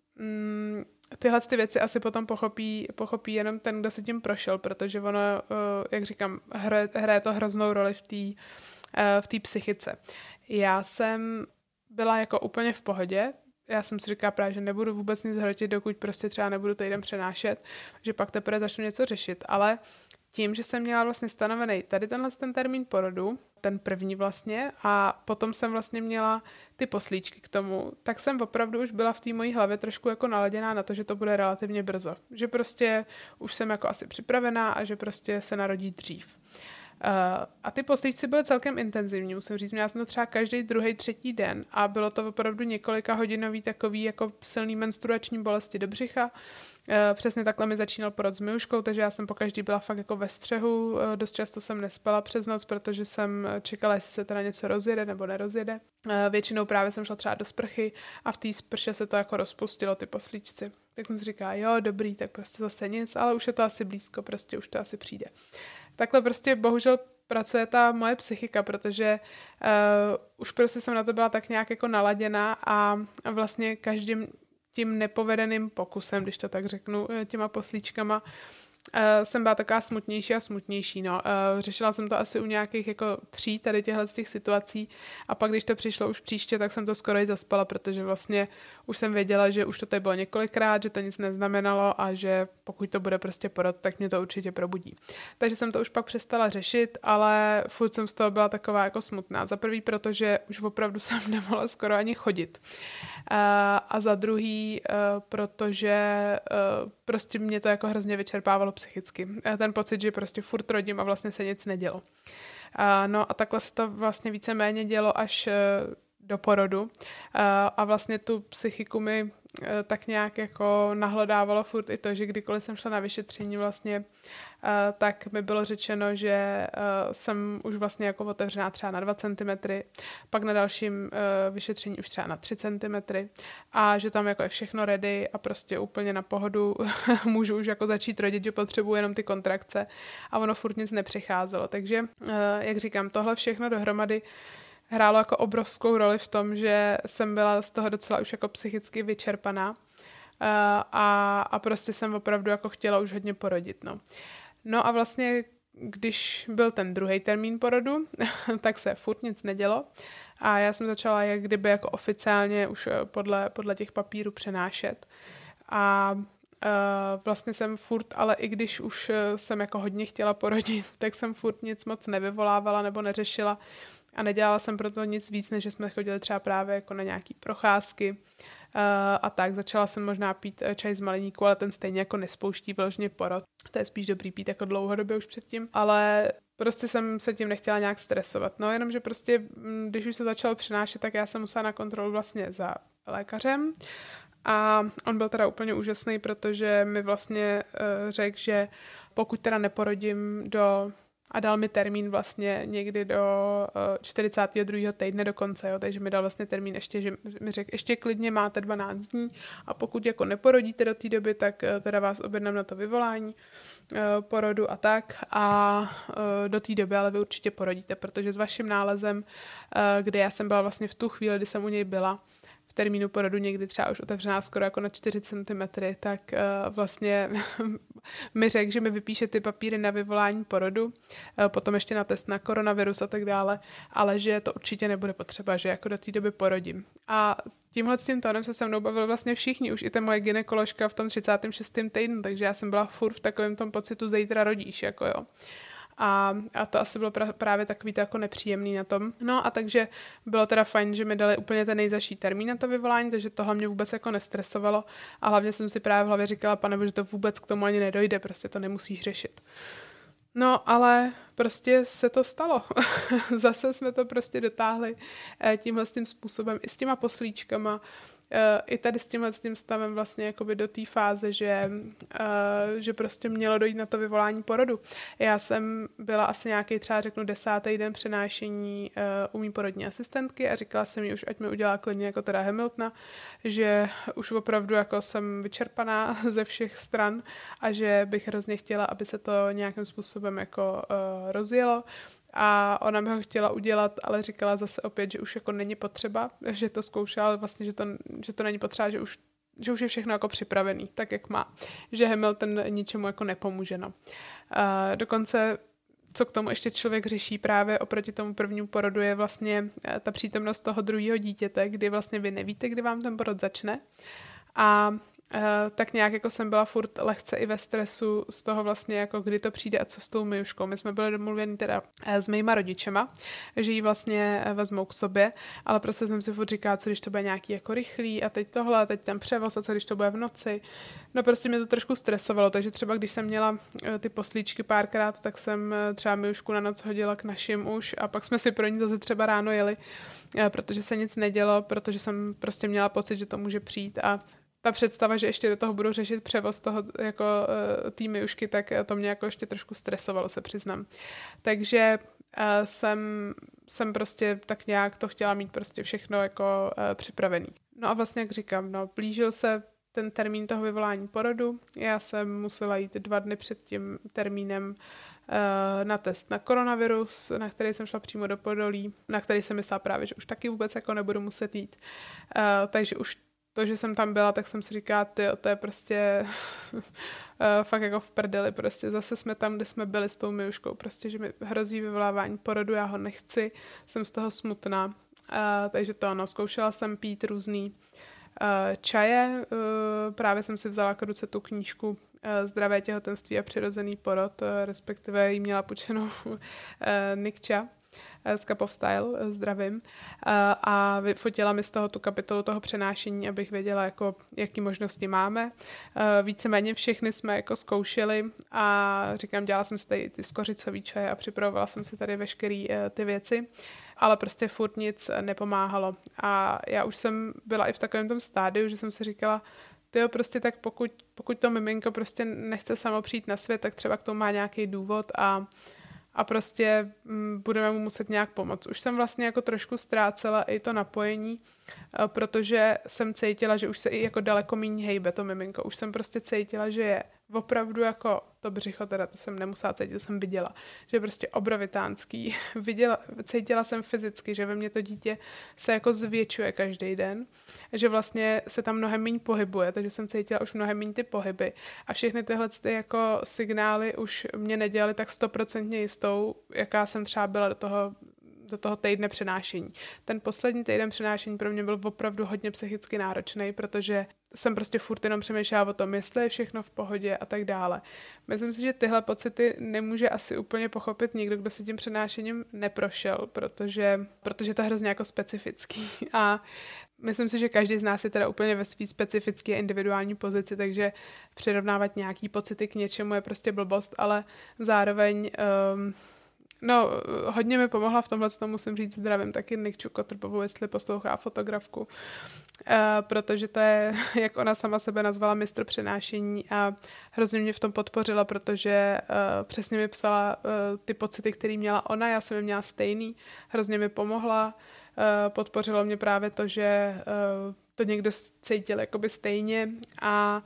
tyhle ty věci asi potom pochopí jenom ten, kdo si tím prošel, protože ono, jak říkám, hraje to hroznou roli v té psychice. Já jsem byla jako úplně v pohodě, já jsem si říkala právě, že nebudu vůbec nic hrotit, dokud prostě třeba nebudu týden přenášet, že pak teprve začnu něco řešit, ale tím, že jsem měla vlastně stanovený tady ten termín porodu, ten první vlastně, a potom jsem vlastně měla ty poslíčky k tomu, tak jsem opravdu už byla v té mojí hlavě trošku jako naladěná na to, že to bude relativně brzo. Že prostě už jsem jako asi připravená a že prostě se narodí dřív. A ty poslíčci byly celkem intenzivní, musím říct. Měla jsem to třeba každý druhý, třetí den a bylo to opravdu několika hodinový takový jako silný menstruační bolesti do břicha. Přesně takhle mi začínal porod s Miuškou, takže já jsem pokaždý byla fakt jako ve střehu. Dost často jsem nespala přes noc, protože jsem čekala, jestli se teda něco rozjede nebo nerozjede. Většinou právě jsem šla třeba do sprchy a v té sprše se to jako rozpustilo, ty poslíčci. Tak jsem si říkala, jo, dobrý, tak prostě zase nic, ale už je to asi blízko, prostě už to asi přijde. Takhle prostě bohužel pracuje ta moje psychika, protože už prostě jsem na to byla tak nějak jako naladěná a vlastně každým tím nepovedeným pokusem, když to tak řeknu, těma poslíčkama, jsem byla taková smutnější a smutnější. No. Řešila jsem to asi u nějakých jako 3 tady těchto z těch situací a pak, když to přišlo už příště, tak jsem to skoro i zaspala, protože vlastně už jsem věděla, že už to tady bylo několikrát, že to nic neznamenalo a že pokud to bude prostě porod, tak mě to určitě probudí. Takže jsem to už pak přestala řešit, ale furt jsem z toho byla taková jako smutná. Za prvý, protože už opravdu jsem nemohla skoro ani chodit. A za druhý, protože prostě mě to jako hrozně vyčerpávalo psychicky. Ten pocit, že prostě furt rodím a vlastně se nic nedělo. No a takhle se to vlastně víceméně dělo až do porodu a vlastně tu psychiku mi tak nějak jako nahlodávalo furt i to, že kdykoliv jsem šla na vyšetření vlastně, tak mi bylo řečeno, že jsem už vlastně jako otevřená třeba na 2 cm, pak na dalším vyšetření už třeba na 3 cm a že tam jako je všechno ready a prostě úplně na pohodu můžu už jako začít rodit, že potřebuji jenom ty kontrakce a ono furt nic nepřicházelo. Takže, jak říkám, tohle všechno dohromady hrálo jako obrovskou roli v tom, že jsem byla z toho docela už jako psychicky vyčerpaná a prostě jsem opravdu jako chtěla už hodně porodit. No a vlastně, když byl ten druhý termín porodu, tak se furt nic nedělo a já jsem začala jak kdyby jako oficiálně už podle těch papírů přenášet a vlastně jsem furt, ale i když už jsem jako hodně chtěla porodit, tak jsem furt nic moc nevyvolávala nebo neřešila a nedělala jsem proto nic víc, než že jsme chodili třeba právě jako na nějaký procházky a tak. Začala jsem možná pít čaj z maliníku, ale ten stejně jako nespouští vyloženě porod. To je spíš dobrý pít jako dlouhodobě už předtím, ale prostě jsem se tím nechtěla nějak stresovat. No jenomže prostě, když už se začalo přenášet, tak já jsem musela na kontrolu vlastně za lékařem A on byl teda úplně úžasný, protože mi vlastně řekl, že pokud teda neporodím a dal mi termín vlastně někdy do 42. týdne dokonce, jo, takže mi dal vlastně termín ještě, že mi řekl, ještě klidně máte 12 dní a pokud jako neporodíte do té doby, tak teda vás objednám na to vyvolání porodu a tak a do té doby ale vy určitě porodíte, protože s vaším nálezem, kde já jsem byla vlastně v tu chvíli, kdy jsem u něj byla, v termínu porodu někdy třeba už otevřená skoro jako na 4 cm, tak vlastně mi řekl, že mi vypíše ty papíry na vyvolání porodu, potom ještě na test na koronavirus a tak dále, ale že to určitě nebude potřeba, že jako do té doby porodím. A tímhle s tím tónem se mnou bavili vlastně všichni, už i ta moje gynekoložka v tom 36. týdnu, takže já jsem byla furt v takovém tom pocitu zítra rodíš, jako jo. A to asi bylo právě takový to jako nepříjemný na tom. No a takže bylo teda fajn, že mi dali úplně ten nejzaší termín na to vyvolání, takže tohle mě vůbec jako nestresovalo a hlavně jsem si právě v hlavě říkala, panebo, že to vůbec k tomu ani nedojde, prostě to nemusíš řešit. No, ale prostě se to stalo. Zase jsme to prostě dotáhli tímhle s tím způsobem i s těma poslíčkama, i tady s tímhle s tím stavem vlastně jakoby do té fáze, že prostě mělo dojít na to vyvolání porodu. Já jsem byla asi nějaký třeba řeknu 10. den přenášení u mý porodní asistentky a říkala jsem jí už, ať mi udělá klidně jako teda Hamiltona, že už opravdu jako jsem vyčerpaná ze všech stran a že bych hrozně chtěla, aby se to nějakým způsobem jako rozjelo. A ona mi ho chtěla udělat, ale říkala zase opět, že už jako není potřeba, že to zkoušela vlastně, že to není potřeba, že už je všechno jako připravený, tak jak má. Že Hamilton ničemu jako nepomůže. No. Dokonce, co k tomu ještě člověk řeší právě oproti tomu prvnímu porodu, je vlastně ta přítomnost toho druhého dítěte, kdy vlastně vy nevíte, kdy vám ten porod začne. A tak nějak jako jsem byla furt lehce i ve stresu z toho vlastně jako kdy to přijde a co s tou Mijuškou. My jsme byli domluveni teda s mýma rodičema, že ji vlastně vezmou k sobě, ale prostě jsem si furt říkala, co když to bude nějaký jako rychlý a teď tohle, a teď ten převoz a co když to bude v noci. No prostě mě to trošku stresovalo, takže třeba když jsem měla ty poslíčky párkrát, tak jsem třeba Mijušku na noc hodila k našim už a pak jsme si pro ní zase třeba ráno jeli, protože se nic nedělo, protože jsem prostě měla pocit, že to může přijít a ta představa, že ještě do toho budu řešit převoz toho jako té Mijušky, tak to mě jako ještě trošku stresovalo, se přiznám. Takže jsem prostě tak nějak to chtěla mít prostě všechno jako připravený. No a vlastně jak říkám, blížil se ten termín toho vyvolání porodu. Já jsem musela jít 2 dny před tím termínem na test na koronavirus, na který jsem šla přímo do Podolí, na který jsem myslela právě, že už taky vůbec jako nebudu muset jít. Takže už to, že jsem tam byla, tak jsem si říkala, to je prostě fakt jako v prdeli, prostě zase jsme tam, kde jsme byli s tou Mijuškou, prostě, že mi hrozí vyvolávání porodu, já ho nechci, jsem z toho smutná, takže to ano, zkoušela jsem pít různý čaje, právě jsem si vzala k ruce tu knížku Zdravé těhotenství a přirozený porod, respektive jí měla půjčenou Nikča z Cup of Style, zdravím, a vyfotila mi z toho tu kapitolu toho přenášení, abych věděla, jako, jaký možnosti máme. Víceméně všechny jsme jako zkoušeli a říkám, dělala jsem si tady ty skořicový čaje a připravovala jsem si tady veškeré ty věci, ale prostě furt nic nepomáhalo. A já už jsem byla i v takovém tom stádiu, že jsem si říkala, prostě tak pokud to miminko prostě nechce samo přijít na svět, tak třeba k tomu má nějaký důvod a prostě budeme mu muset nějak pomoct. Už jsem vlastně jako trošku ztrácela i to napojení, protože jsem cítila, že už se i jako daleko míň hejbe to miminko. Už jsem prostě cítila, že je opravdu jako to břicho, teda to jsem nemusela cítit, to jsem viděla, že je prostě obrovitánský. Cítila jsem fyzicky, že ve mně to dítě se jako zvětšuje každý den, že vlastně se tam mnohem míň pohybuje, takže jsem cítila už mnohem míň ty pohyby a všechny tyhle ty jako signály už mě nedělaly tak 100% jistou, jaká jsem třeba byla do toho týdne přenášení. Ten poslední týden přenášení pro mě byl opravdu hodně psychicky náročný, protože jsem prostě furt jenom přemýšlela o tom, jestli je všechno v pohodě a tak dále. Myslím si, že tyhle pocity nemůže asi úplně pochopit nikdo, kdo si tím přenášením neprošel, protože to je hrozně jako specifický. A myslím si, že každý z nás je teda úplně ve svý specifické individuální pozici, takže přirovnávat nějaký pocity k něčemu je prostě blbost, ale zároveň No, hodně mi pomohla v tomhle, to musím říct, zdravím taky Nikču Kotrbovou, jestli poslouchá fotografku, protože to je, jak ona sama sebe nazvala, mistr přenášení a hrozně mě v tom podpořila, protože přesně mi psala ty pocity, které měla ona, já jsem je měla stejný, hrozně mi pomohla, podpořilo mě právě to, že to někdo cítil jakoby stejně a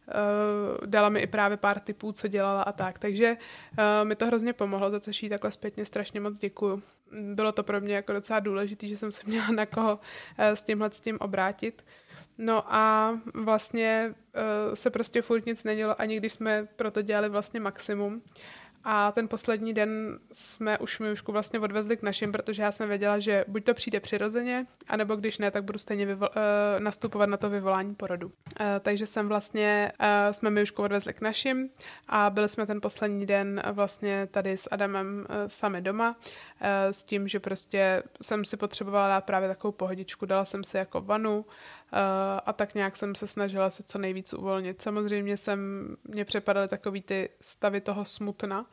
dala mi i právě pár tipů, co dělala a tak. Takže mi to hrozně pomohlo, za což jí takhle zpětně strašně moc děkuju. Bylo to pro mě jako docela důležité, že jsem se měla na koho s tím obrátit. No a vlastně se prostě furt nic nedělo, ani když jsme proto dělali vlastně maximum. A ten poslední den jsme už Miušku vlastně odvezli k našim, protože já jsem věděla, že buď to přijde přirozeně, anebo když ne, tak budu stejně nastupovat na to vyvolání porodu. Takže jsme Miušku odvezli k našim a byli jsme ten poslední den vlastně tady s Adamem sami doma, s tím, že prostě jsem si potřebovala dát právě takovou pohodičku, dala jsem si jako vanu a tak nějak jsem se snažila se co nejvíc uvolnit. Samozřejmě mě přepadaly takový ty stavy toho smutna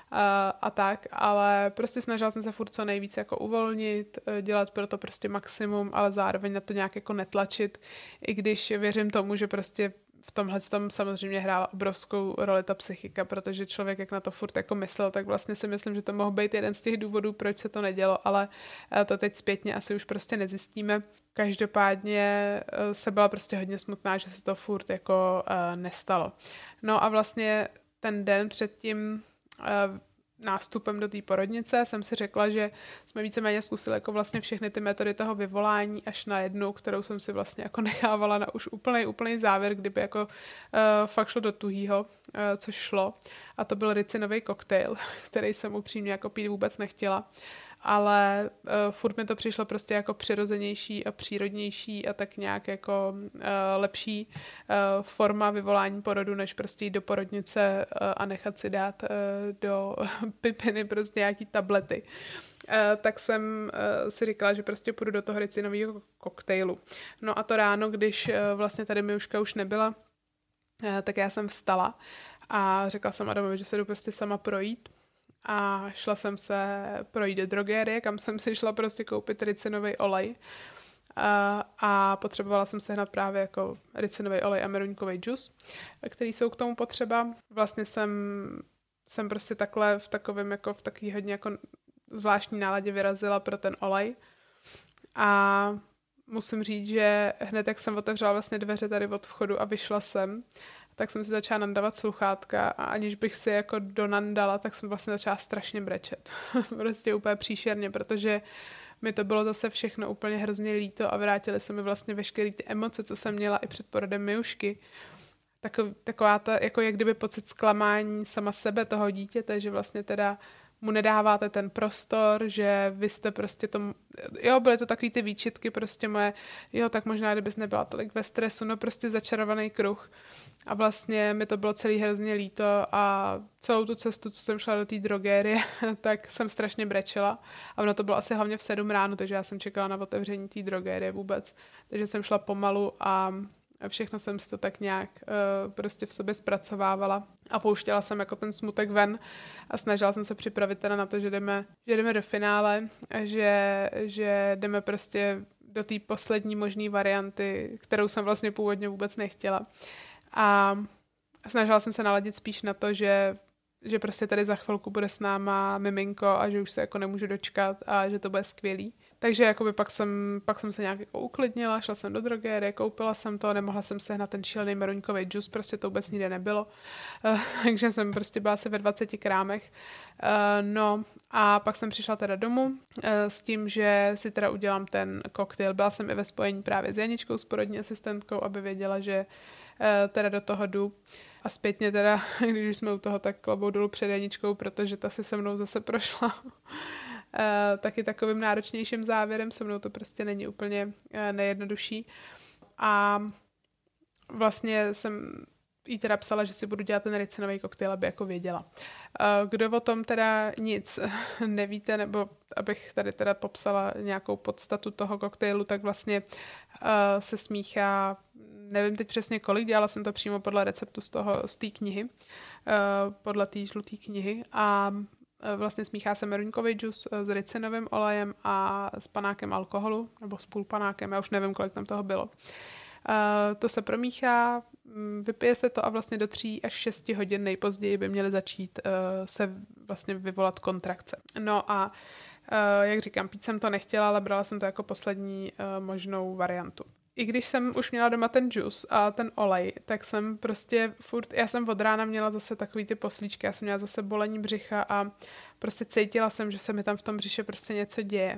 a tak, ale prostě snažila jsem se furt co nejvíc jako uvolnit, dělat pro to prostě maximum, ale zároveň na to nějak jako netlačit, i když věřím tomu, že prostě v tomhle tom samozřejmě hrála obrovskou roli ta psychika, protože člověk, jak na to furt jako myslel, tak vlastně si myslím, že to mohl být jeden z těch důvodů, proč se to nedělo, ale to teď zpětně asi už prostě nezjistíme. Každopádně se byla prostě hodně smutná, že se to furt jako nestalo. No a vlastně ten den před tím nástupem do té porodnice jsem si řekla, že jsme víceméně zkusili jako vlastně všechny ty metody toho vyvolání až na jednu, kterou jsem si vlastně jako nechávala na už úplný závěr, kdyby jako fakt šlo do tuhýho, což šlo. A to byl ricinový koktejl, který jsem upřímně jako pít vůbec nechtěla. Ale furt mi to přišlo prostě jako přirozenější a přírodnější a tak nějak jako lepší forma vyvolání porodu, než prostě jít do porodnice a nechat si dát do pipiny prostě nějaký tablety. Tak jsem si říkala, že prostě půjdu do toho ricinového koktejlu. No a to ráno, když vlastně tady Miuška už nebyla, tak já jsem vstala a řekla jsem Adamovi, že se jdu prostě sama projít. A šla jsem se projít do drogérie, kam jsem si šla prostě koupit ricinový olej. A potřebovala jsem sehnat právě jako ricinový olej a meruňkový džus, který jsou k tomu potřeba. Vlastně jsem prostě takhle v takový hodně jako zvláštní náladě vyrazila pro ten olej. A musím říct, že hned jak jsem otevřela vlastně dveře tady od vchodu a vyšla jsem, tak jsem si začala nandávat sluchátka a aniž bych si jako donandala, tak jsem vlastně začala strašně brečet. Prostě úplně příšerně, protože mi to bylo zase všechno úplně hrozně líto a vrátily se mi vlastně veškeré ty emoce, co jsem měla i před porodem Miušky. Taková ta, jako jak kdyby pocit zklamání sama sebe toho dítěte, že vlastně teda mu nedáváte ten prostor, že vy jste prostě tomu, jo, byly to takový ty výčitky prostě moje, jo, tak možná, kdybys nebyla tolik ve stresu, no prostě začarovaný kruh. A vlastně mi to bylo celý hrozně líto a celou tu cestu, co jsem šla do té drogérie, tak jsem strašně brečela. A ono to bylo asi hlavně v 7 ráno, takže já jsem čekala na otevření té drogérie vůbec. Takže jsem šla pomalu a všechno jsem si to tak nějak prostě v sobě zpracovávala a pouštěla jsem jako ten smutek ven a snažila jsem se připravit teda na to, že jdeme do finále, že jdeme prostě do té poslední možné varianty, kterou jsem vlastně původně vůbec nechtěla. A snažila jsem se naladit spíš na to, že prostě tady za chvilku bude s náma miminko a že už se jako nemůžu dočkat a že to bude skvělý. Takže jakoby pak jsem se nějak jako uklidnila, šla jsem do drogérie, koupila jsem to, nemohla jsem sehnat ten šílený meruňkový džus, prostě to vůbec nikde nebylo. Takže jsem prostě byla asi ve 20 krámech. No a pak jsem přišla teda domů s tím, že si teda udělám ten koktejl. Byla jsem i ve spojení právě s Janičkou, s porodní asistentkou, aby věděla, že teda do toho jdu. A zpětně teda, když už jsme u toho, tak klobouk dolů před Janičkou, protože ta si se mnou zase prošla taky takovým náročnějším závěrem. Se mnou to prostě není úplně nejjednodušší. A vlastně jsem jí teda psala, že si budu dělat ten ricinový koktejl, aby jako věděla. Kdo o tom teda nic nevíte, nebo abych tady teda popsala nějakou podstatu toho koktejlu, tak vlastně se smíchá, nevím teď přesně kolik, dělala jsem to přímo podle receptu z té knihy, podle té žluté knihy a vlastně smíchá se meruňkový džus s ricinovým olejem a s panákem alkoholu, nebo s půlpanákem, já už nevím, kolik tam toho bylo. To se promíchá, vypije se to a vlastně do 3 až 6 hodin nejpozději by měly začít se vlastně vyvolat kontrakce. No a jak říkám, pít jsem to nechtěla, ale brala jsem to jako poslední možnou variantu. I když jsem už měla doma ten džus a ten olej, tak jsem prostě furt, já jsem od rána měla zase takový ty poslíčky, já jsem měla zase bolení břicha a prostě cítila jsem, že se mi tam v tom břiše prostě něco děje.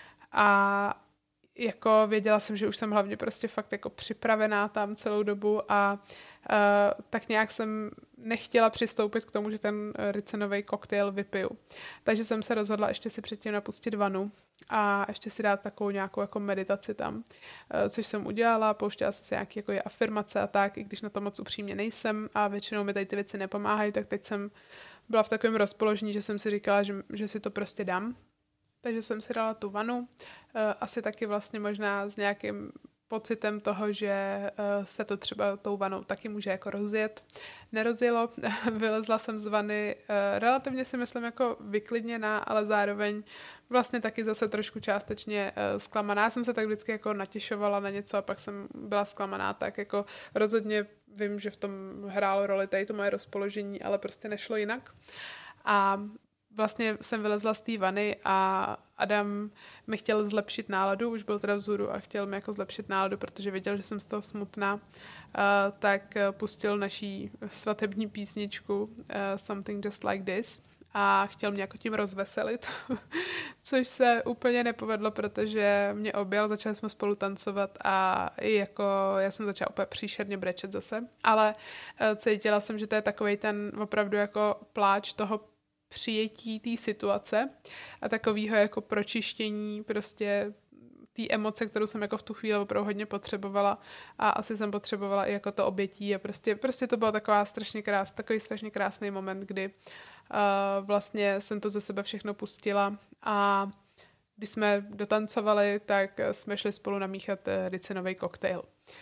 A jako věděla jsem, že už jsem hlavně prostě fakt jako připravená tam celou dobu a tak nějak jsem nechtěla přistoupit k tomu, že ten ricinový koktejl vypiju. Takže jsem se rozhodla ještě si předtím napustit vanu a ještě si dát takovou nějakou jako meditaci tam, což jsem udělala, pouštěla jsem si nějaké jako afirmace a tak, i když na to moc upřímně nejsem a většinou mi tady ty věci nepomáhají, tak teď jsem byla v takovém rozpoložení, že jsem si říkala, že si to prostě dám. Takže jsem si dala tu vanu, asi taky vlastně možná s nějakým pocitem toho, že se to třeba tou vanou taky může jako rozjet. Nerozjelo, vylezla jsem z vany, relativně si myslím jako vyklidněná, ale zároveň vlastně taky zase trošku částečně zklamaná. Já jsem se tak vždycky jako natěšovala na něco a pak jsem byla zklamaná, tak jako rozhodně vím, že v tom hrálo roli tady to moje rozpoložení, ale prostě nešlo jinak. A vlastně jsem vylezla z té vany a Adam mi chtěl zlepšit náladu, už byl teda vzhůru a chtěl mi jako zlepšit náladu, protože věděl, že jsem z toho smutná, tak pustil naší svatební písničku Something Just Like This a chtěl mě jako tím rozveselit, což se úplně nepovedlo, protože mě objal, začali jsme spolu tancovat a i jako já jsem začala úplně příšerně brečet zase, ale cítila jsem, že to je takovej ten opravdu jako pláč toho přijetí té situace a takového jako pročištění prostě té emoce, kterou jsem jako v tu chvíli opravdu hodně potřebovala a asi jsem potřebovala i jako to obětí a prostě to byl takový strašně krásný moment, kdy vlastně jsem to ze sebe všechno pustila a když jsme dotancovali, tak jsme šli spolu namíchat ricinový koktejl.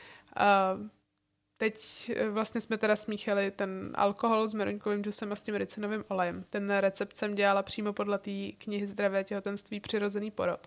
Teď vlastně jsme teda smíchali ten alkohol s meruňkovým džusem a s tím ricinovým olejem. Ten recept jsem dělala přímo podle té knihy Zdravé těhotenství přirozený porod.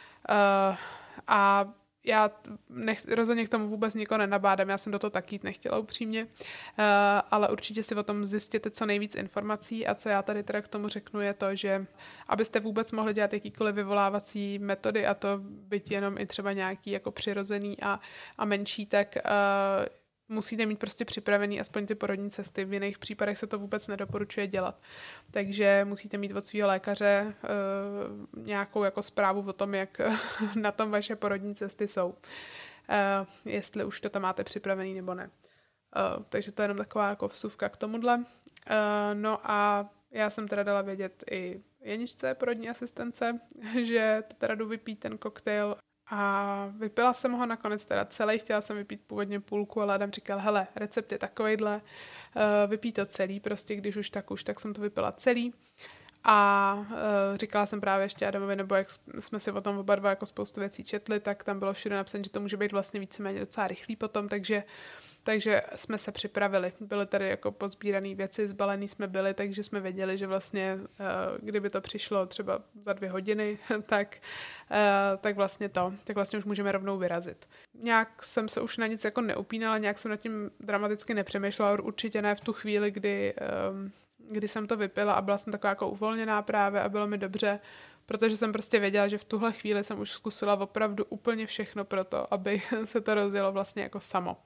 A já rozhodně k tomu vůbec nikoho nenabádám, já jsem do toho taky jít nechtěla upřímně, ale určitě si o tom zjistěte co nejvíc informací a co já tady teda k tomu řeknu je to, že abyste vůbec mohli dělat jakýkoliv vyvolávací metody a to byť jenom i třeba nějaký jako přirozený a menší, tak musíte mít prostě připravený aspoň ty porodní cesty. V jiných případech se to vůbec nedoporučuje dělat. Takže musíte mít od svého lékaře nějakou jako zprávu o tom, jak na tom vaše porodní cesty jsou. Jestli už to tam máte připravený nebo ne. Takže to je jenom taková jako vsuvka k tomuhle. No a já jsem teda dala vědět i Janičce, porodní asistence, že to teda jdu vypít ten koktejl. A vypila jsem ho nakonec teda celý, chtěla jsem vypít původně půlku, ale Adam říkal, hele, recept je takovejhle, vypij to celý, prostě když už, tak jsem to vypila celý. A říkala jsem právě ještě Adamovi, nebo jak jsme si o tom oba dva jako spoustu věcí četli, tak tam bylo všude napsané, že to může být vlastně víceméně docela rychlý potom, takže jsme se připravili. Byly tady jako pozbírané věci, zbalený jsme byli, takže jsme věděli, že vlastně, kdyby to přišlo třeba za 2 hodiny, tak vlastně už můžeme rovnou vyrazit. Nějak jsem se už na nic jako neupínala, nějak jsem nad tím dramaticky nepřemýšlela, určitě ne v tu chvíli, kdy jsem to vypila a byla jsem taková jako uvolněná právě a bylo mi dobře, protože jsem prostě věděla, že v tuhle chvíli jsem už zkusila opravdu úplně všechno pro to, aby se to rozjelo vlastně jako samo.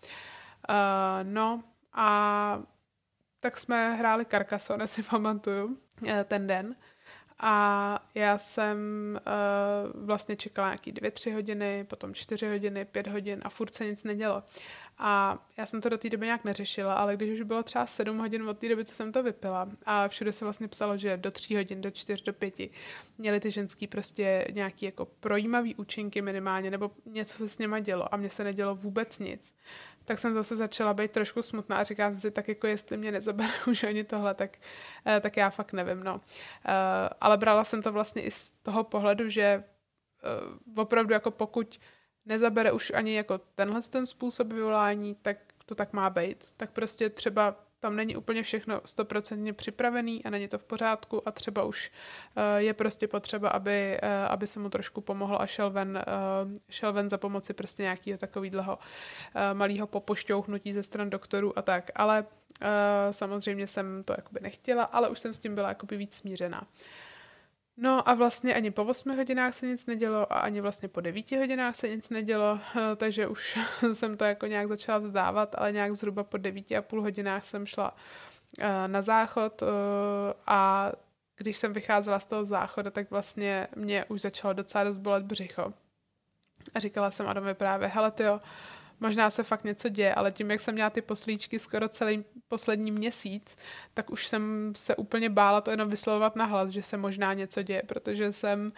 No a tak jsme hráli Carcassonne, si pamatuju, ten den. A já jsem vlastně čekala nějaký 2-3 hodiny, potom 4 hodiny, 5 hodin a furt se nic nedělo. A já jsem to do té doby nějak neřešila, ale když už bylo třeba 7 hodin od té doby, co jsem to vypila a všude se vlastně psalo, že do 3 hodin, do 4, do 5 měly ty ženský prostě nějaký jako projímavý účinky minimálně, nebo něco se s něma dělo a mně se nedělo vůbec nic. Tak jsem zase začala být trošku smutná a říkala jsem si, tak jako jestli mě nezabere už ani tohle, tak já fakt nevím, no. Ale brala jsem to vlastně i z toho pohledu, že opravdu jako pokud nezabere už ani jako ten způsob vyvolání, tak to tak má být. Tak prostě třeba tam není úplně všechno 100% připravený a není to v pořádku a třeba už je prostě potřeba, aby se mu trošku pomohlo a šel ven za pomoci prostě nějakého takového malého popošťouchnutí ze stran doktorů a tak. Ale samozřejmě jsem to jakoby nechtěla, ale už jsem s tím byla jakoby víc smířená. No a vlastně ani po 8 hodinách se nic nedělo a ani vlastně po 9 hodinách se nic nedělo, takže už jsem to jako nějak začala vzdávat, ale nějak zhruba po 9,5 hodinách jsem šla na záchod a když jsem vycházela z toho záchoda, tak vlastně mě už začalo docela dost bolet břicho. A říkala jsem Adamovi právě, hele tyjo, možná se fakt něco děje, ale tím, jak jsem měla ty poslíčky skoro celý poslední měsíc, tak už jsem se úplně bála to jenom vyslovovat nahlas, že se možná něco děje, protože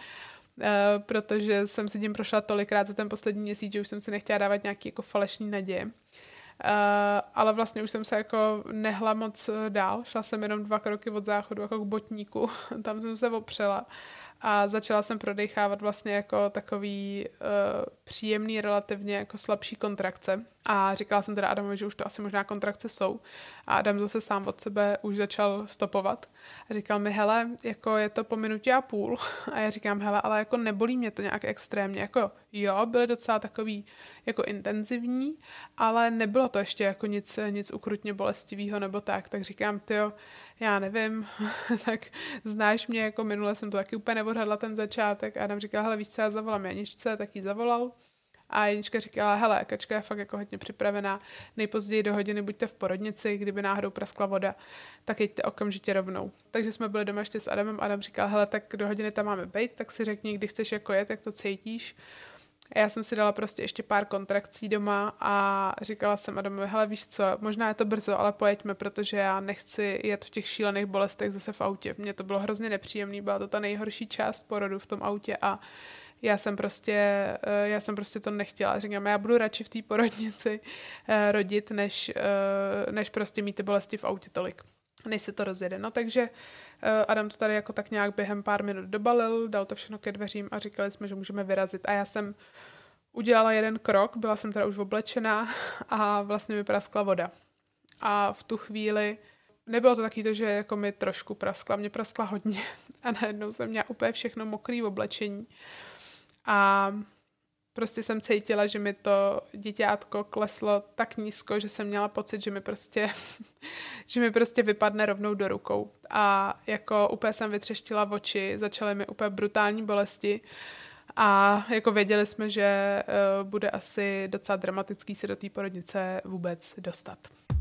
jsem si tím prošla tolikrát za ten poslední měsíc, že už jsem si nechtěla dávat nějaký jako falešný naděje. Ale vlastně už jsem se jako nehla moc dál, šla jsem jenom 2 kroky od záchodu jako k botníku, tam jsem se opřela a začala jsem prodechávat vlastně jako takový příjemný, relativně jako slabší kontrakce. A říkala jsem teda Adamovi, že už to asi možná kontrakce jsou. A Adam zase sám od sebe už začal stopovat. A říkal mi, hele, jako je to po 1,5 minuty. A já říkám, hele, ale jako nebolí mě to nějak extrémně. Jako jo, byly docela takový jako intenzivní, ale nebylo to ještě jako nic ukrutně bolestivého nebo tak. Tak říkám, tyjo, já nevím, tak znáš mě, jako minule jsem to taky úplně neodhadla ten začátek. A Adam říkal, hele, víš co, já zavolám Janičce, tak jí zavolal. A Janička říkala, hele, Kačka je fakt jako hodně připravená, nejpozději do hodiny buďte v porodnici, kdyby náhodou praskla voda, tak jeďte okamžitě rovnou. Takže jsme byli doma ještě s Adamem, Adam říkal, hele, tak do hodiny tam máme být, tak si řekni, kdy chceš jako jet, jak to cítíš. A já jsem si dala prostě ještě pár kontrakcí doma a říkala jsem Adamovi, hele, víš co, možná je to brzo, ale pojeďme, protože já nechci jet v těch šílených bolestech zase v autě. Mně to bylo hrozně nepříjemný, byla to ta nejhorší část porodu v tom autě a já jsem prostě to nechtěla. Říkám, já budu radši v té porodnici rodit, než prostě mít ty bolesti v autě tolik, než se to rozjede. No takže Adam to tady jako tak nějak během pár minut dobalil, dal to všechno ke dveřím a říkali jsme, že můžeme vyrazit. A já jsem udělala jeden krok, byla jsem teda už oblečená a vlastně mi praskla voda. A v tu chvíli nebylo to taky to, že jako mi trošku praskla, mě praskla hodně a najednou jsem měla úplně všechno mokrý v oblečení. A prostě jsem cítila, že mi to děťátko kleslo tak nízko, že jsem měla pocit, že mi prostě vypadne rovnou do rukou. A jako úplně jsem vytřeštila oči, začaly mi úplně brutální bolesti a jako věděli jsme, že bude asi docela dramatický se do té porodnice vůbec dostat.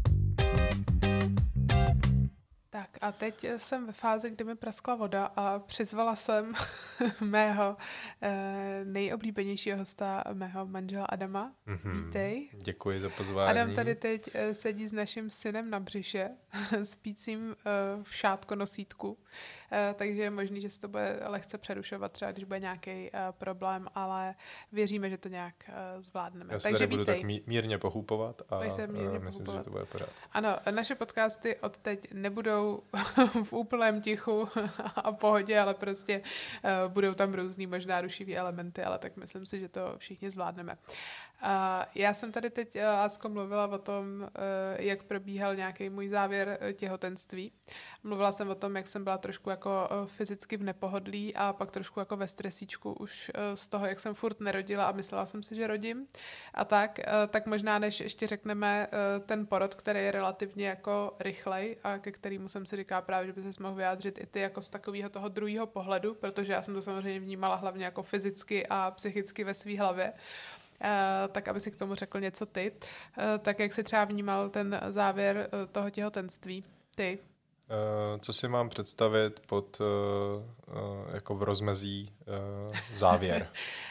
Tak a teď jsem ve fázi, kdy mi praskla voda a přizvala jsem mého nejoblíbenějšího hosta, mého manžela Adama. Vítej. Děkuji za pozvání. Adam tady teď sedí s naším synem na břiše, spícím v šátkonosítku, takže je možný, že se to bude lehce přerušovat, třeba když bude nějaký problém, ale věříme, že to nějak zvládneme. Já se takže tady budu vítej. tak mírně pohupovat a myslím, pohupovat. že to bude pořád. Ano, naše podcasty od teď nebudou v úplném tichu a pohodě, ale prostě budou tam různý možná rušivý elementy, ale tak myslím si, že to všichni zvládneme. Já jsem tady teď, Lásko, mluvila o tom, jak probíhal nějaký můj závěr těhotenství. Mluvila jsem o tom, jak jsem byla trošku jako fyzicky v nepohodlí a pak trošku jako ve stresíčku už z toho, jak jsem furt nerodila a myslela jsem si, že rodím. A tak možná, než ještě řekneme ten porod, který je relativně jako rychlej a ke kterému jsem si říkala právě, že by se mohl vyjádřit i ty jako z takového toho druhého pohledu, protože já jsem to samozřejmě vnímala hlavně jako fyzicky a psychicky ve své hlavě. Tak aby si k tomu řekl něco ty. Tak jak jsi třeba vnímal ten závěr toho těhotenství? Ty? Co si mám představit pod jako v rozmezí závěr?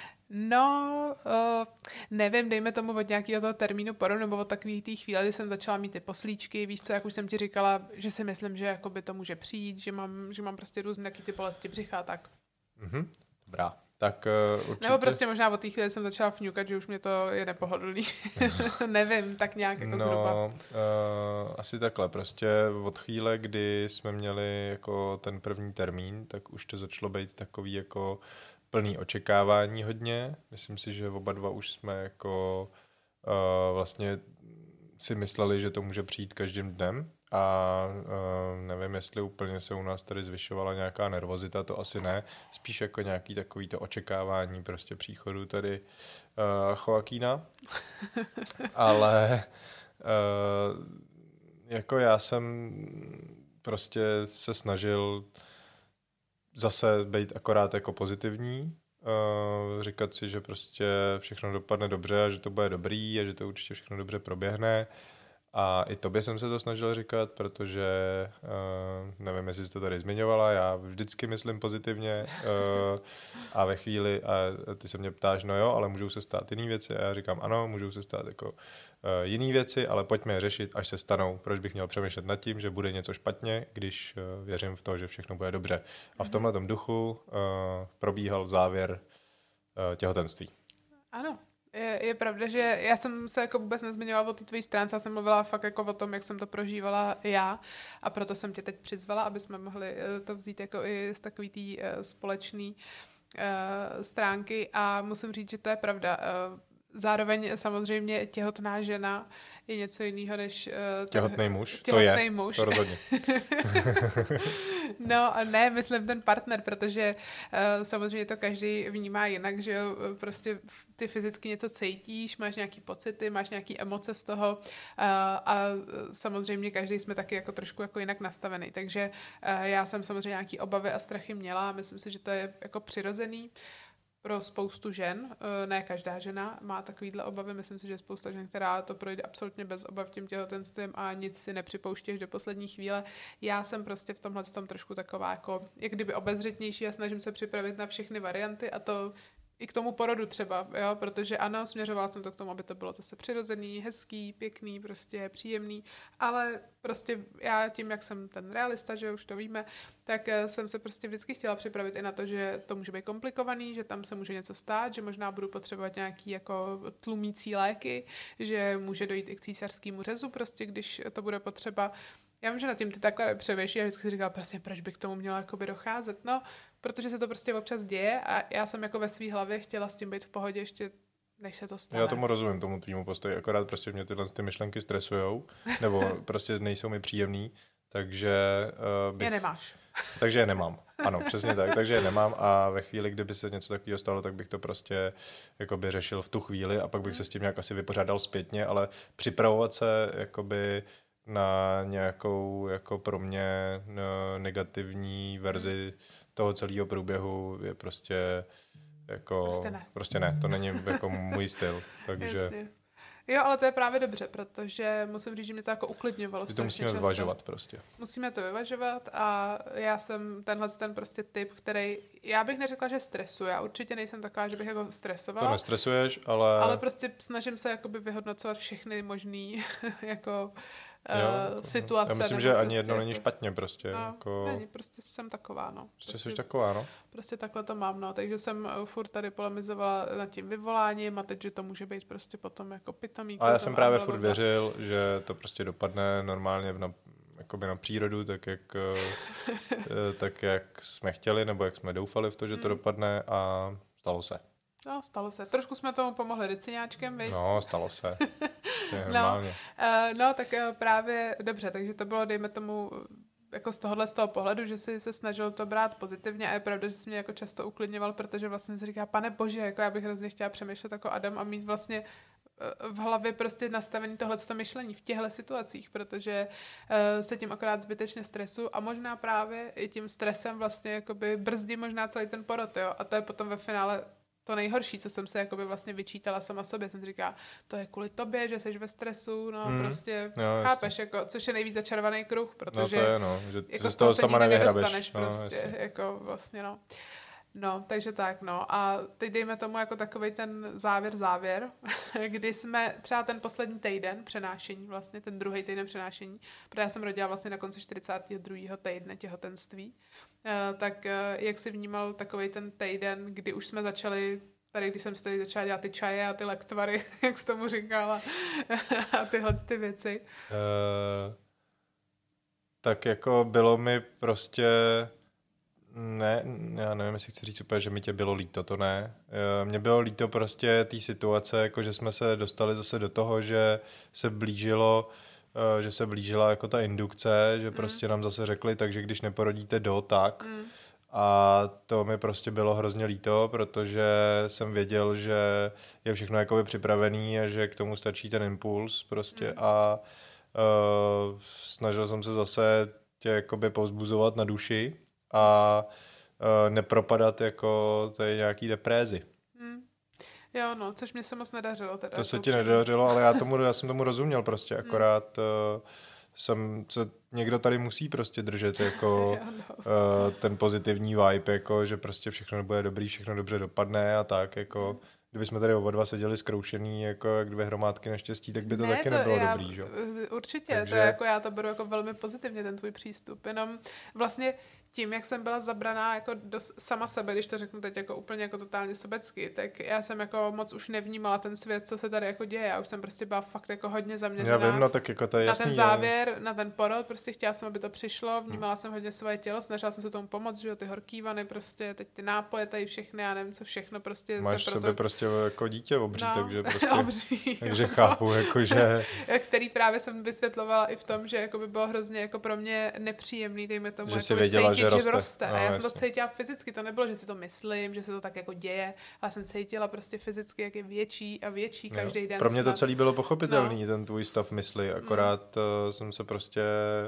No, nevím, dejme tomu od nějakého toho termínu porodu nebo od takových té chvíle, kdy jsem začala mít ty poslíčky, víš co, jak už jsem ti říkala, že si myslím, že jakoby to může přijít, že mám prostě různé taky ty bolesti břicha, tak. Dobrá. Tak určitě... Nebo prostě možná od té chvíli jsem začala fňukat, že už mě to je nepohodlný. Nevím, tak nějak jako zhruba. Asi takhle. Prostě od chvíle, kdy jsme měli jako ten první termín, tak už to začalo být takový jako plný očekávání hodně. Myslím si, že oba dva už jsme jako vlastně si mysleli, že to může přijít každým dnem. a nevím, jestli úplně se u nás tady zvyšovala nějaká nervozita, to asi ne, spíš jako nějaký takovýto očekávání prostě příchodu tady Joaquína, ale jako já jsem prostě se snažil zase být akorát jako pozitivní, říkat si, že prostě všechno dopadne dobře a že to bude dobrý a že to určitě všechno dobře proběhne. A i tobě jsem se to snažil říkat, protože nevím, jestli jsi to tady zmiňovala, já vždycky myslím pozitivně a ve chvíli, a ty se mě ptáš, no jo, ale můžou se stát jiný věci a já říkám ano, můžou se stát jako jiný věci, ale pojďme je řešit, až se stanou. Proč bych měl přemýšlet nad tím, že bude něco špatně, když věřím v to, že všechno bude dobře. A v tomhletom duchu probíhal závěr těhotenství. Ano. Je pravda, že já jsem se jako vůbec nezmiňovala o té tvojí stránce, já jsem mluvila fakt jako o tom, jak jsem to prožívala já a proto jsem tě teď přizvala, aby jsme mohli to vzít jako i z takový té společné stránky a musím říct, že to je pravda. Zároveň samozřejmě těhotná žena je něco jiného než... Těhotný muž, těhotný muž. To rozhodně. No a ne, myslím ten partner, protože samozřejmě to každý vnímá jinak, že prostě ty fyzicky něco cítíš, máš nějaký pocity, máš nějaký emoce z toho a samozřejmě každý jsme taky jako trošku jako jinak nastavený, takže já jsem samozřejmě nějaký obavy a strachy měla a myslím si, že to je jako přirozený. Pro spoustu žen, ne každá žena má takovýhle obavy, myslím si, že je spousta žen, která to projde absolutně bez obav tím těhotenstvím a nic si nepřipouštěš do poslední chvíle. Já jsem prostě v tomhle tom trošku taková jako, jak kdyby obezřetnější a snažím se připravit na všechny varianty a to i k tomu porodu třeba, jo, protože ano, směřovala jsem to k tomu, aby to bylo zase přirozený, hezký, pěkný, prostě příjemný, ale prostě já tím, jak jsem ten realista, že už to víme, tak jsem se prostě vždycky chtěla připravit i na to, že to může být komplikovaný, že tam se může něco stát, že možná budu potřebovat nějaký jako tlumící léky, že může dojít i k císařskému řezu, prostě když to bude potřeba. Já vím, že nad tím ty takhle přemýšlí a vždycky si říkala, prostě proč by k tomu měla jakoby docházet, no, protože se to prostě občas děje a já jsem jako ve svý hlavě chtěla s tím být v pohodě ještě, než se to stane. Já tomu rozumím, tomu tvýmu postoji, akorát prostě mě tyhle ty myšlenky stresujou, nebo prostě nejsou mi příjemný, takže Je nemáš. Takže je nemám. Ano, přesně tak. Takže je nemám a ve chvíli, kdyby se něco takového stalo, tak bych to prostě jakoby řešil v tu chvíli a pak bych se s tím nějak asi vypořádal zpětně, ale připravovat se jakoby na nějakou jako pro mě negativní verzi toho celého průběhu je prostě jako... Prostě ne. To není jako můj styl. Takže... Jasně. Jo, ale to je právě dobře, protože musím říct, že mě to jako uklidňovalo. To musíme vyvažovat prostě. Musíme to vyvažovat a já jsem ten prostě typ, který, já bych neřekla, že stresuje, já určitě nejsem taková, že bych jako stresovala. To nestresuješ, ale... Ale prostě snažím se jakoby vyhodnocovat všechny možný jako situace. Já myslím, že ani jedno není špatně prostě. No, jako... není, prostě jsem taková, no. Prostě jsi taková, no. Prostě takhle to mám, no. Takže jsem furt tady polemizovala nad tím vyvoláním a teď, že to může být prostě potom jako pitomý. A já jsem právě furt věřil, že to prostě dopadne normálně jakoby na přírodu, tak jak jsme chtěli, nebo jak jsme doufali v to, že to dopadne a stalo se. No, stalo se. Trošku jsme tomu pomohli riciňáčkem, viď? No, stalo se. Normálně. No, tak právě dobře, takže to bylo, dejme tomu, jako z toho pohledu, že si se snažil to brát pozitivně a je pravda, že jsi mě jako často uklidňoval, protože vlastně si říká, pane bože, jako já bych hrozně chtěla přemýšlet jako Adam a mít vlastně v hlavě prostě nastavení tohleto myšlení v těchto situacích, protože se tím akorát zbytečně stresu a možná právě i tím stresem vlastně jakoby brzdí možná celý ten porod, jo, a to je potom ve finále to nejhorší, co jsem se jakoby vlastně vyčítala sama sobě. Jsem si říkala, to je kvůli tobě, že jsi ve stresu, no prostě jo, chápeš, jako, což je nejvíc začarovaný kruh, protože no to je, no, že jako z toho sama nevyhrabeš. Prostě, jako vlastně, no. No, takže tak, no. A teď dejme tomu jako takovej ten závěr, kdy jsme třeba ten poslední týden přenášení, vlastně ten druhý týden přenášení, protože já jsem rodila vlastně na konci 42. týdne těhotenství, tak jak jsi vnímal takovej ten týden, kdy už jsme začali, tady když jsem si začala dělat ty čaje a ty lektvary, jak jsi tomu říkala, a tyhle ty věci. Tak jako bylo mi prostě... Ne, já nevím, jestli chci říct úplně, že mi tě bylo líto, to ne. Mně bylo líto prostě té situace, jako že jsme se dostali zase do toho, že se blížilo že se blížila jako ta indukce, že prostě nám zase řekli, takže když neporodíte tak. A to mi prostě bylo hrozně líto, protože jsem věděl, že je všechno jakoby připravený a že k tomu stačí ten impuls prostě a snažil jsem se zase tě jakoby povzbuzovat na duši a nepropadat jako tady nějaký deprézy. Jo, no, což mě se moc nedařilo. Teda, to se ti nedařilo, ale já jsem tomu rozuměl prostě, akorát někdo tady musí prostě držet jako ten pozitivní vibe, jako, že prostě všechno bude dobrý, všechno dobře dopadne a tak, jako kdyby jsme tady oba dva seděli zkroušený jako jak dvě hromádky neštěstí, tak by to taky nebylo dobrý, že? Určitě, takže... to je jako já to beru jako velmi pozitivně, ten tvůj přístup, jenom vlastně tím, jak jsem byla zabraná jako sama sebe, když to řeknu teď jako úplně jako totálně sobecky, tak já jsem jako moc už nevnímala ten svět, co se tady jako děje. Já už jsem prostě byla fakt jako hodně zaměřená. Já vím, no, tak jako to je jasný, na ten závěr, na ten porod, prostě chtěla jsem, aby to přišlo, vnímala jsem hodně svoje tělo, snažila jsem se tomu pomoct, že jo, ty horký vany, prostě teď ty nápoje tady všechny, já nevím co všechno, prostě máš se proto... sebe prostě jako dítě obří, no, takže prostě obří, takže chápu, jakože který právě jsem vysvětlovala i v tom, že jako by bylo hrozně jako pro mě nepříjemný, dejme tomu, že jako si věděla, cítit, že roste. No, já jsem to cítila fyzicky, to nebylo, že si to myslím, že se to tak jako děje, ale jsem cítila prostě fyzicky, jak je větší a větší každý den. Pro mě to celý bylo pochopitelný, ten tvůj stav mysli, akorát jsem se prostě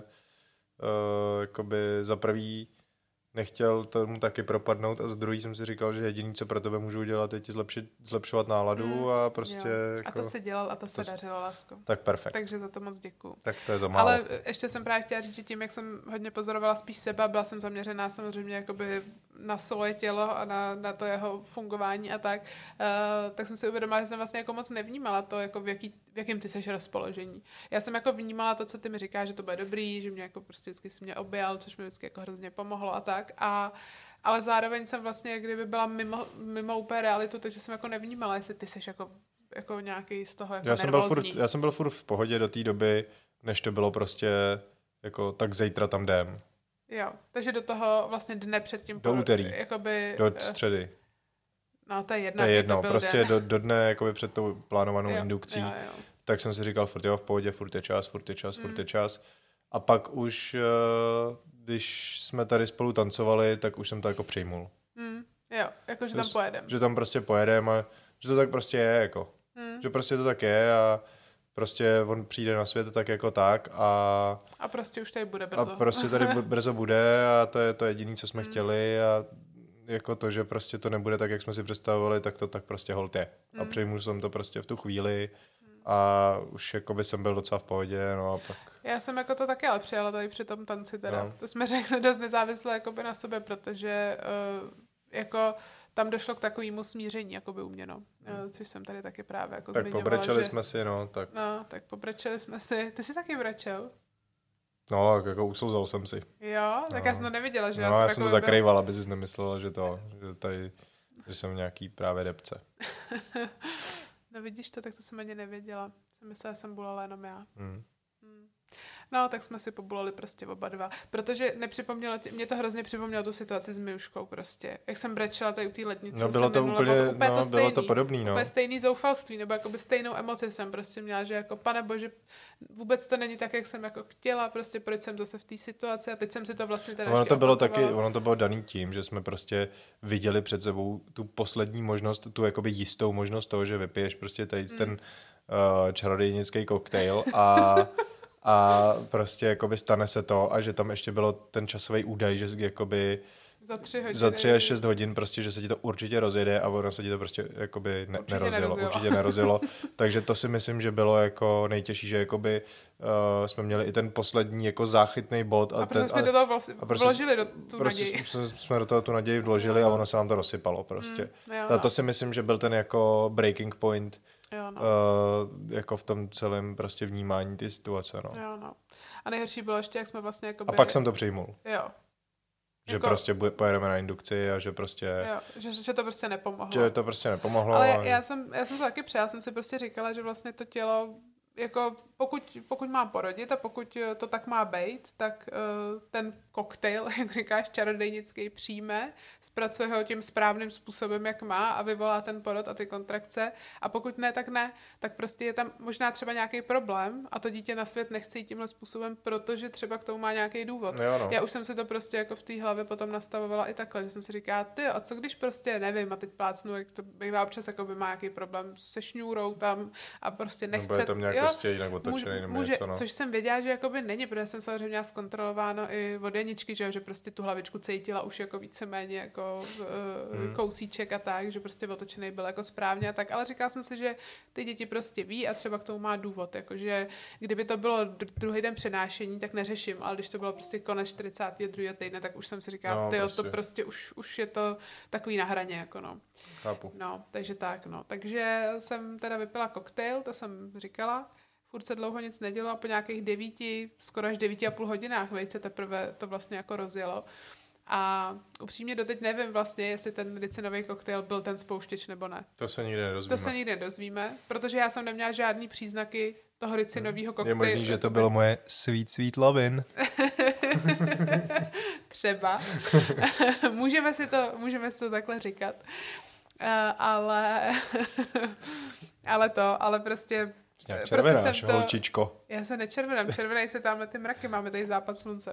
jakoby za prvý nechtěl tomu taky propadnout a za druhý jsem si říkal, že jediný, co pro tebe můžu udělat, je ti zlepšovat náladu a prostě... Jako, a to se dělal a to se dařilo, lásko. Tak perfekt. Takže za to moc děkuju. Tak to je za málo. Ale ještě jsem právě chtěla říct, že tím, jak jsem hodně pozorovala spíš sebe, byla jsem zaměřená samozřejmě jakoby na svoje tělo a na to jeho fungování a tak jsem si uvědomila, že jsem vlastně jako moc nevnímala to, jako v jakém ty seš rozpoložení. Já jsem jako vnímala to, co ty mi říkáš, že to bude dobrý, že mě jako prostě vždycky si mě objal, což mi vždycky jako hrozně pomohlo a tak. Ale zároveň jsem vlastně, jak kdyby byla mimo úplně realitu, takže jsem jako nevnímala, jestli ty seš jako nějaký z toho jako nervózní. Já jsem byl furt v pohodě do té doby, než to bylo prostě jako tak zítra tam jdem. Jo, takže do toho vlastně dne před tím do úterý, jakoby, do středy. No to je jedno, prostě do dne jakoby před tou plánovanou indukcí. Jo. Tak jsem si říkal, furt v pohodě, furt je čas. A pak už, když jsme tady spolu tancovali, tak už jsem to jako přijmul. Jo, jako že tam pojedeme. Že tam prostě pojedeme a že to tak prostě je, jako. Že prostě to tak je a prostě on přijde na svět tak jako tak a prostě už tady bude brzo. A prostě tady brzo bude a to je to jediné, co jsme chtěli a jako to, že prostě to nebude tak, jak jsme si představovali, tak to tak prostě holt je. A přijmu jsem to prostě v tu chvíli a už jakoby jsem byl docela v pohodě, no a pak... Já jsem jako to taky ale přijala tady při tom tanci teda. No. To jsme řekli dost nezávisle jakoby na sobě, protože jako tam došlo k takovému smíření jakoby u mě, no. Což jsem tady taky právě jako tak zmiňovala. Tak pobrečeli jsme si, no. Tak pobrečeli jsme si. Ty jsi taky brečel? No, jako uslouzal jsem si. Jo? Tak já jsem to neviděla, že? No, já jsem to zakrýval, aby jsi nemyslela, že jsem nějaký právě depce. No vidíš to, tak to jsem ani nevěděla. Jsem myslela, že jsem bulala jenom já. No, tak jsme si pobulali prostě oba dva. Protože mě to hrozně připomnělo tu situaci s Miuškou prostě. Jak jsem brečela tady u té lednice. No bylo to bylo to podobný, no. Úplně stejný zoufalství, nebo jakoby stejnou emoci jsem prostě měla, že jako pane bože, vůbec to není tak, jak jsem jako chtěla, prostě proč jsem zase v té situaci a teď jsem si to vlastně teda ono to bylo daný tím, že jsme prostě viděli před sebou tu poslední možnost, tu jakoby jistou možnost toho, že vypiješ prostě tady ten čarodějnický koktejl a prostě jakoby stane se to a že tam ještě bylo ten časový údaj, že jakoby za 3 až 6 hodin prostě, že se ti to určitě rozjede a ono se ti to prostě jakoby určitě nerozjelo. Takže to si myslím, že bylo jako nejtěžší, že jakoby jsme měli i ten poslední jako záchytný bod. A prostě jsme do toho vložili tu naději. Jsme do toho tu naději vložili a ono se nám to rozsypalo prostě. To si myslím, že byl ten jako breaking point. Jo, no. Jako v tom celém prostě vnímání ty situace, no. Jo, no. A nejhorší bylo ještě, jak jsme vlastně jakoby... A pak jsem to přijmul. Jo. Že jako... prostě pojedeme na indukci a že prostě... Jo, že to prostě nepomohlo. Že to prostě nepomohlo. Ale já jsem to taky přijala, jsem si prostě říkala, že vlastně to tělo jako pokud mám porodit a pokud to tak má být, tak ten koktejl, jak říkáš, čarodejnický přijme, zpracuje ho tím správným způsobem, jak má a vyvolá ten porod a ty kontrakce. A pokud ne, tak prostě je tam možná třeba nějaký problém a to dítě na svět nechce jít tímhle způsobem, protože třeba k tomu má nějaký důvod. Jo, no. Já už jsem si to prostě jako v té hlavě potom nastavovala i takhle, že jsem si říkala, ty a co když prostě nevím a teď plácnu, jak to bývá občas, jako by má nějaký problém se šňůrou tam a prostě nechce. Nebo je tam nějak prostě jinak otočený nebo něco, no. Což jsem věděla, že jakoby není, protože jsem samozřejmě měla zkontrolováno i od Janičky, že prostě tu hlavičku cítila už jako víceméně jako kousíček a tak, že prostě otočený byl jako správně a tak, ale říkala jsem si, že ty děti prostě ví a třeba k tomu má důvod, jakože kdyby to bylo druhý den přenášení, tak neřeším, ale když to bylo prostě konec 42. týdne, tak už jsem si říkala, no, tyjo, to prostě už je to takový na hraně, jako no. Chápu. No, takže tak, no. Takže jsem teda vypila koktejl, to jsem říkala. Furt se dlouho nic nedělo a po nějakých 9, skoro až 9,5 hodinách vejce teprve to vlastně jako rozjelo. A upřímně doteď nevím vlastně, jestli ten ricinový koktejl byl ten spouštěč nebo ne. To se nikdy nedozvíme. Protože já jsem neměla žádný příznaky toho ricinového koktejlu. Je možný, že to bylo moje sweet lovin. Třeba. můžeme si to takhle říkat. Ale prostě nějak červenáš, prostě holčičko. Já se nečervenám, červenají se tamhle ty mraky, máme tady západ slunce.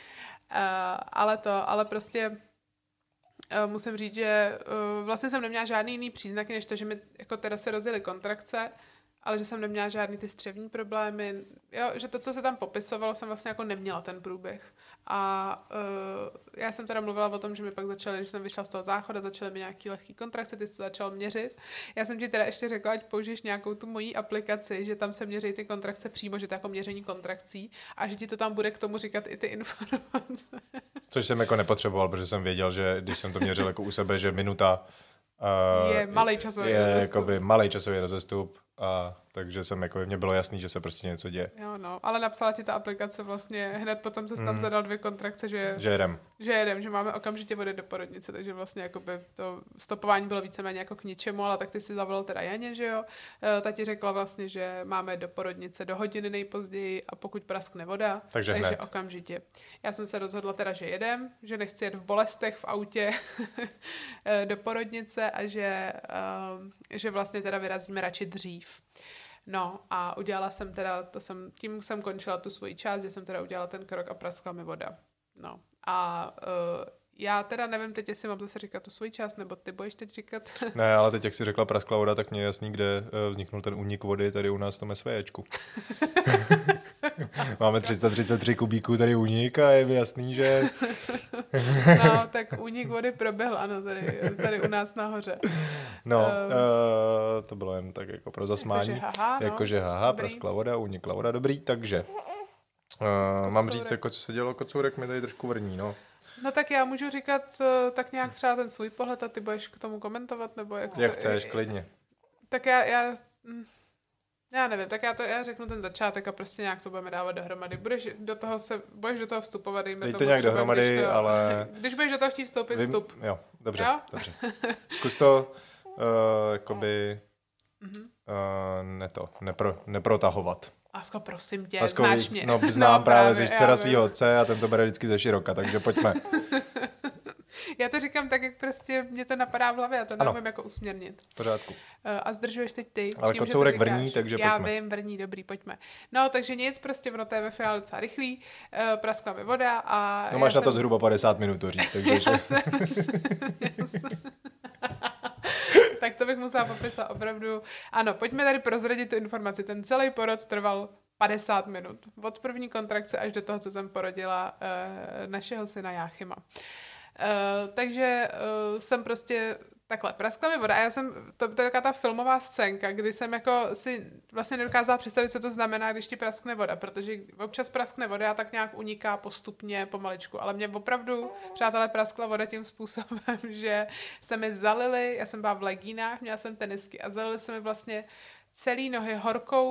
Ale prostě musím říct, že vlastně jsem neměla žádný jiný příznaky, než to, že mi jako teda se rozjely kontrakce, ale že jsem neměla žádný ty střevní problémy, jo, že to, co se tam popisovalo, jsem vlastně jako neměla ten průběh. A já jsem teda mluvila o tom, že mi pak začaly, když jsem vyšla z toho záchoda, začaly mi nějaký lehký kontrakce, ty jsi to začal měřit. Já jsem ti teda ještě řekla, ať použiješ nějakou tu mojí aplikaci, že tam se měří ty kontrakce přímo, že to jako měření kontrakcí a že ti to tam bude k tomu říkat i ty informace. Což jsem jako nepotřeboval, protože jsem věděl, že když jsem to měřil jako u sebe, že minuta je malej časový rozestup. A takže jsem jako, mně bylo jasný, že se prostě něco děje. Jo, no, ale napsala ti ta aplikace vlastně hned potom se tam zadal 2 kontrakce, že jedem, že máme okamžitě odjet do porodnice, takže vlastně jakoby to stopování bylo víceméně jako k ničemu, ale tak ty si zavolal teda Janě, že jo. Ta ti řekla vlastně, že máme do porodnice do hodiny nejpozději a pokud praskne voda, takže okamžitě. Já jsem se rozhodla teda, že jedem, že nechci jet v bolestech v autě do porodnice a že vlastně teda vyrazíme radši dřív. No a udělala jsem teda, tím jsem končila tu svoji část, že jsem teda udělala ten krok a praskla mi voda. No a já teda nevím teď, jestli mám zase říkat tu svoji část, nebo ty budeš teď říkat. Ne, ale teď, jak jsi řekla praskla voda, tak mě je jasný, kde vzniknul ten únik vody tady u nás v tom SVJčku. Máme 333 kubíků tady únik a je mi jasný, že... No, tak únik vody proběhl, ano, tady u nás nahoře. No, to bylo jen tak jako pro zasmání. Jakože haha, praskla voda, unikla voda, dobrý, takže... mám říct, jako co se dělo, kocourek mi tady trošku vrní, no. No tak já můžu říkat tak nějak třeba ten svůj pohled a ty budeš k tomu komentovat, nebo jak chceš, klidně. Tak já nevím, tak já řeknu ten začátek a prostě nějak to budeme dávat dohromady. Budeš do toho vstupovat, dejme to nějak dohromady, ale... Když budeš do toho chtít vstoupit, vstup. Jo, dobře. Zkus to jakoby neprotahovat. Lásko, prosím tě, znáš mě. No, znám právě, jsi dcera svýho otce a ten to bere vždycky ze široka, takže pojďme. Já to říkám tak, jak prostě mě to napadá v hlavě a to neumím jako usměrnit. V pořádku. A zdržuješ teď ty. Ale kocourek vrní, takže pojďme. Já vím, vrní, dobrý, pojďme. No, takže nic, prostě ono to je ve finále docela rychlý, praskla mi voda a... No máš na to zhruba 50 minut to říct, takže... Tak to bych musela popisat opravdu. Ano, pojďme tady prozradit tu informaci. Ten celý porod trval 50 minut. Od první kontrakce až do toho, co jsem porodila našeho syna Jáchyma. Takže jsem prostě takhle, praskla mi voda a to je taková ta filmová scénka, kdy jsem jako si vlastně nedokázala představit, co to znamená, když ti praskne voda, protože občas praskne voda a tak nějak uniká postupně, pomaličku, ale mě opravdu, přátelé, praskla voda tím způsobem, že se mi zalily, já jsem byla v legínách, měla jsem tenisky a zalily se mi vlastně celý nohy horkou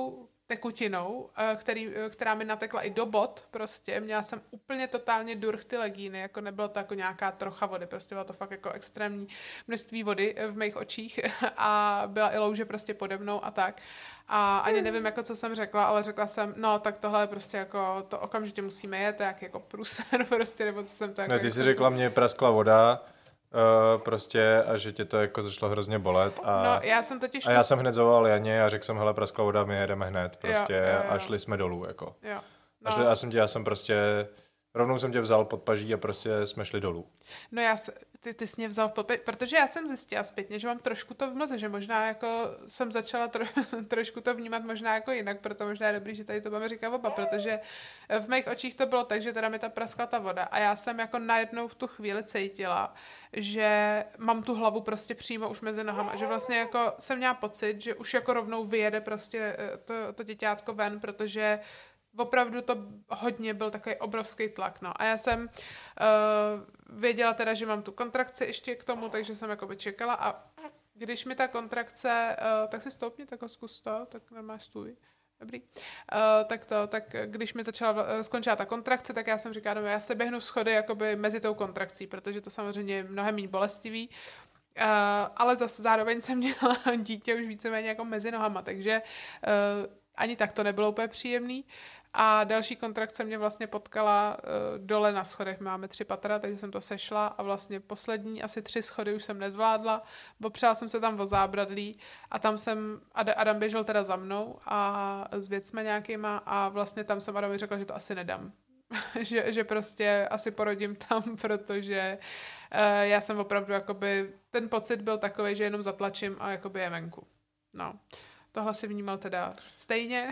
tekutinou, která mi natekla i do bot prostě. Měla jsem úplně totálně durch ty legíny, jako nebylo to jako nějaká trocha vody, prostě bylo to fakt jako extrémní množství vody v mých očích a byla i louže prostě pode mnou a tak. A ani nevím, jako co jsem řekla, ale řekla jsem, no tak tohle je prostě jako, to okamžitě musíme jet, to je jako průser prostě, nebo co jsem to jako... No, ty jsi řekla, mě praskla voda, prostě a že tě to jako začalo hrozně bolet No, já jsem totiž... A já jsem hned zavolal Janě a řekl jsem, hele, praskla voda, my jedeme hned prostě jo. a šli jsme dolů, jako. Jo. No. Já jsem prostě, rovnou jsem tě vzal pod paží a prostě jsme šli dolů. No ty jsi mě vzal pod paží, protože já jsem zjistila zpětně, že mám trošku to v mlze, že možná jako jsem začala trošku to vnímat možná jako jinak, proto možná je dobrý, že tady to máme říkat oba, protože v mých očích to bylo tak, že teda mi ta praskla ta voda a já jsem jako najednou v tu chvíli cítila, že mám tu hlavu prostě přímo už mezi nohama, že vlastně jako jsem měla pocit, že už jako rovnou vyjede prostě to děťátko ven, protože opravdu to hodně byl takový obrovský tlak, no. A já jsem věděla teda, že mám tu kontrakci ještě k tomu, takže jsem jakoby čekala a když mi ta kontrakce, tak si stoupni, tak ho zkus to, tak normálně stůj. Dobrý. Tak když mi skončila ta kontrakce, tak já jsem říkala, no, já se běhnu schody jakoby mezi tou kontrakcí, protože to samozřejmě je mnohem méně bolestivý. Ale zase zároveň jsem měla dítě už víceméně jako mezi nohama, takže ani tak to nebylo úplně příjemný. A další kontrakce mě vlastně potkala dole na schodech. Máme 3 patra, takže jsem to sešla a vlastně poslední asi 3 schody už jsem nezvládla. Opřela jsem se tam o zábradlí a tam Adam běžel teda za mnou a s věcmi nějakýma a vlastně tam jsem Adamovi řekla, že to asi nedám. že prostě asi porodím tam, protože já jsem opravdu jakoby, ten pocit byl takový, že jenom zatlačím a jakoby je venku. No. Tohle si vnímal teda stejně?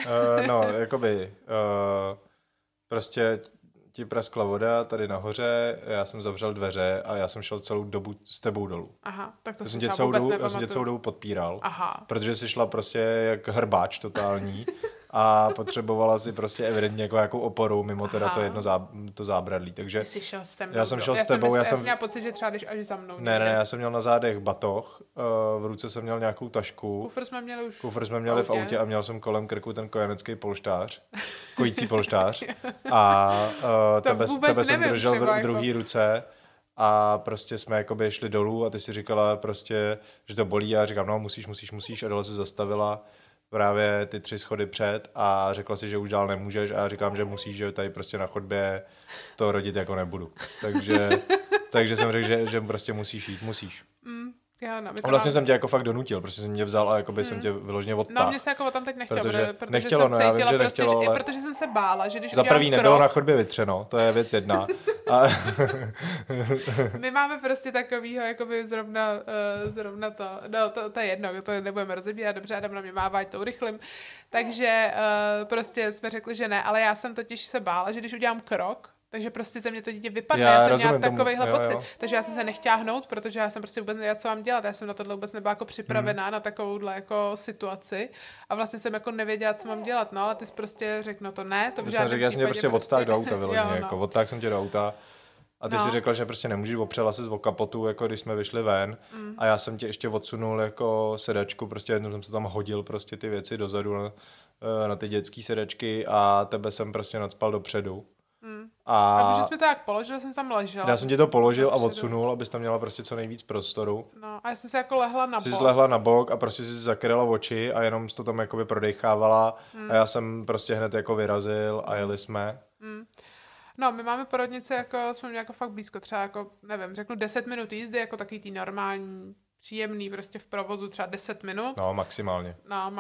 Prostě ti praskla voda tady nahoře, já jsem zavřel dveře a já jsem šel celou dobu s tebou dolů. Aha, tak to jsem tě celou dobu podpíral, protože jsi šla prostě jak hrbáč totální a potřebovala si prostě evidentně jako nějakou oporu mimo teda to jedno to zábradlí. Takže ty jsi šel se mnou. Já jsem šel s tebou. Já jsem měl pocit, že třeba jdeš až za mnou. Ne, já jsem měl na zádech batoh, v ruce jsem měl nějakou tašku. Kufr jsme měli v autě a měl jsem kolem krku ten kojenecký polštář, kojící polštář. A tebe jsem držel v druhé ruce. A prostě jsme jakoby šli dolů a ty si říkala prostě, že to bolí a já říkám, no musíš a dole se zastavila právě ty 3 schody před a řekla si, že už dál nemůžeš a já říkám, že musíš, že tady prostě na chodbě to rodit jako nebudu. Takže jsem řekl, že prostě musíš jít, musíš. A vlastně jsem tě jako fakt donutil, prostě jsem tě vzal a jakoby jsem tě vyloženě odtáhl. No mě se jako tam teď nechtělo, protože jsem cítila že prostě, nechtělo, ale... protože jsem se bála, že když za prvý nebylo na chodbě vytřeno, to je věc jedna. A... My máme prostě takovýho, jakoby zrovna to, no to je jedno, to nebudeme rozebírat, dobře, Adam na mě mává, ať to urychlím. Takže prostě jsme řekli, že ne, ale já jsem totiž se bála, že když udělám krok, takže prostě ze mě to dítě vypadne. Já jsem měla takovejhle pocit. Jo. Takže já jsem se nechtěla hnout, protože já jsem prostě vůbec nevěděla, co mám dělat. Já jsem na tohle vůbec nebyla jako připravená na takovouhle jako situaci. A vlastně jsem jako nevěděla, co mám dělat. No, ale ty jsi prostě řekl, no to ne, to v žádném případě. Já jsem tě prostě odtáhl do auta vyloženě, jako odtáhl jsem tě do auta. A ty si řekla, že prostě nemůžeš, opřela se z kapotu, jako když jsme vyšli ven. A já jsem tě ještě odsunul jako sedačku, prostě jednou jsem se tam hodil prostě ty věci dozadu na ty dětský sedačky a tebe jsem prostě nacpal dopředu. A když jsi mi to jak položil, jsem tam ležela. Já jsem ti to položil a odsunul, abys tam měla prostě co nejvíc prostoru. No a já jsem se jako lehla na bok. Jsi lehla na bok a prostě si zakryla oči a jenom jsi to tam jakoby prodejchávala a já jsem prostě hned jako vyrazil a jeli jsme. No, my máme porodnice, jako jsme měli jako fakt blízko, třeba jako, nevím, řeknu 10 minut jízdy, jako takový tý normální, příjemný, prostě v provozu třeba 10 minut. No, maximálně.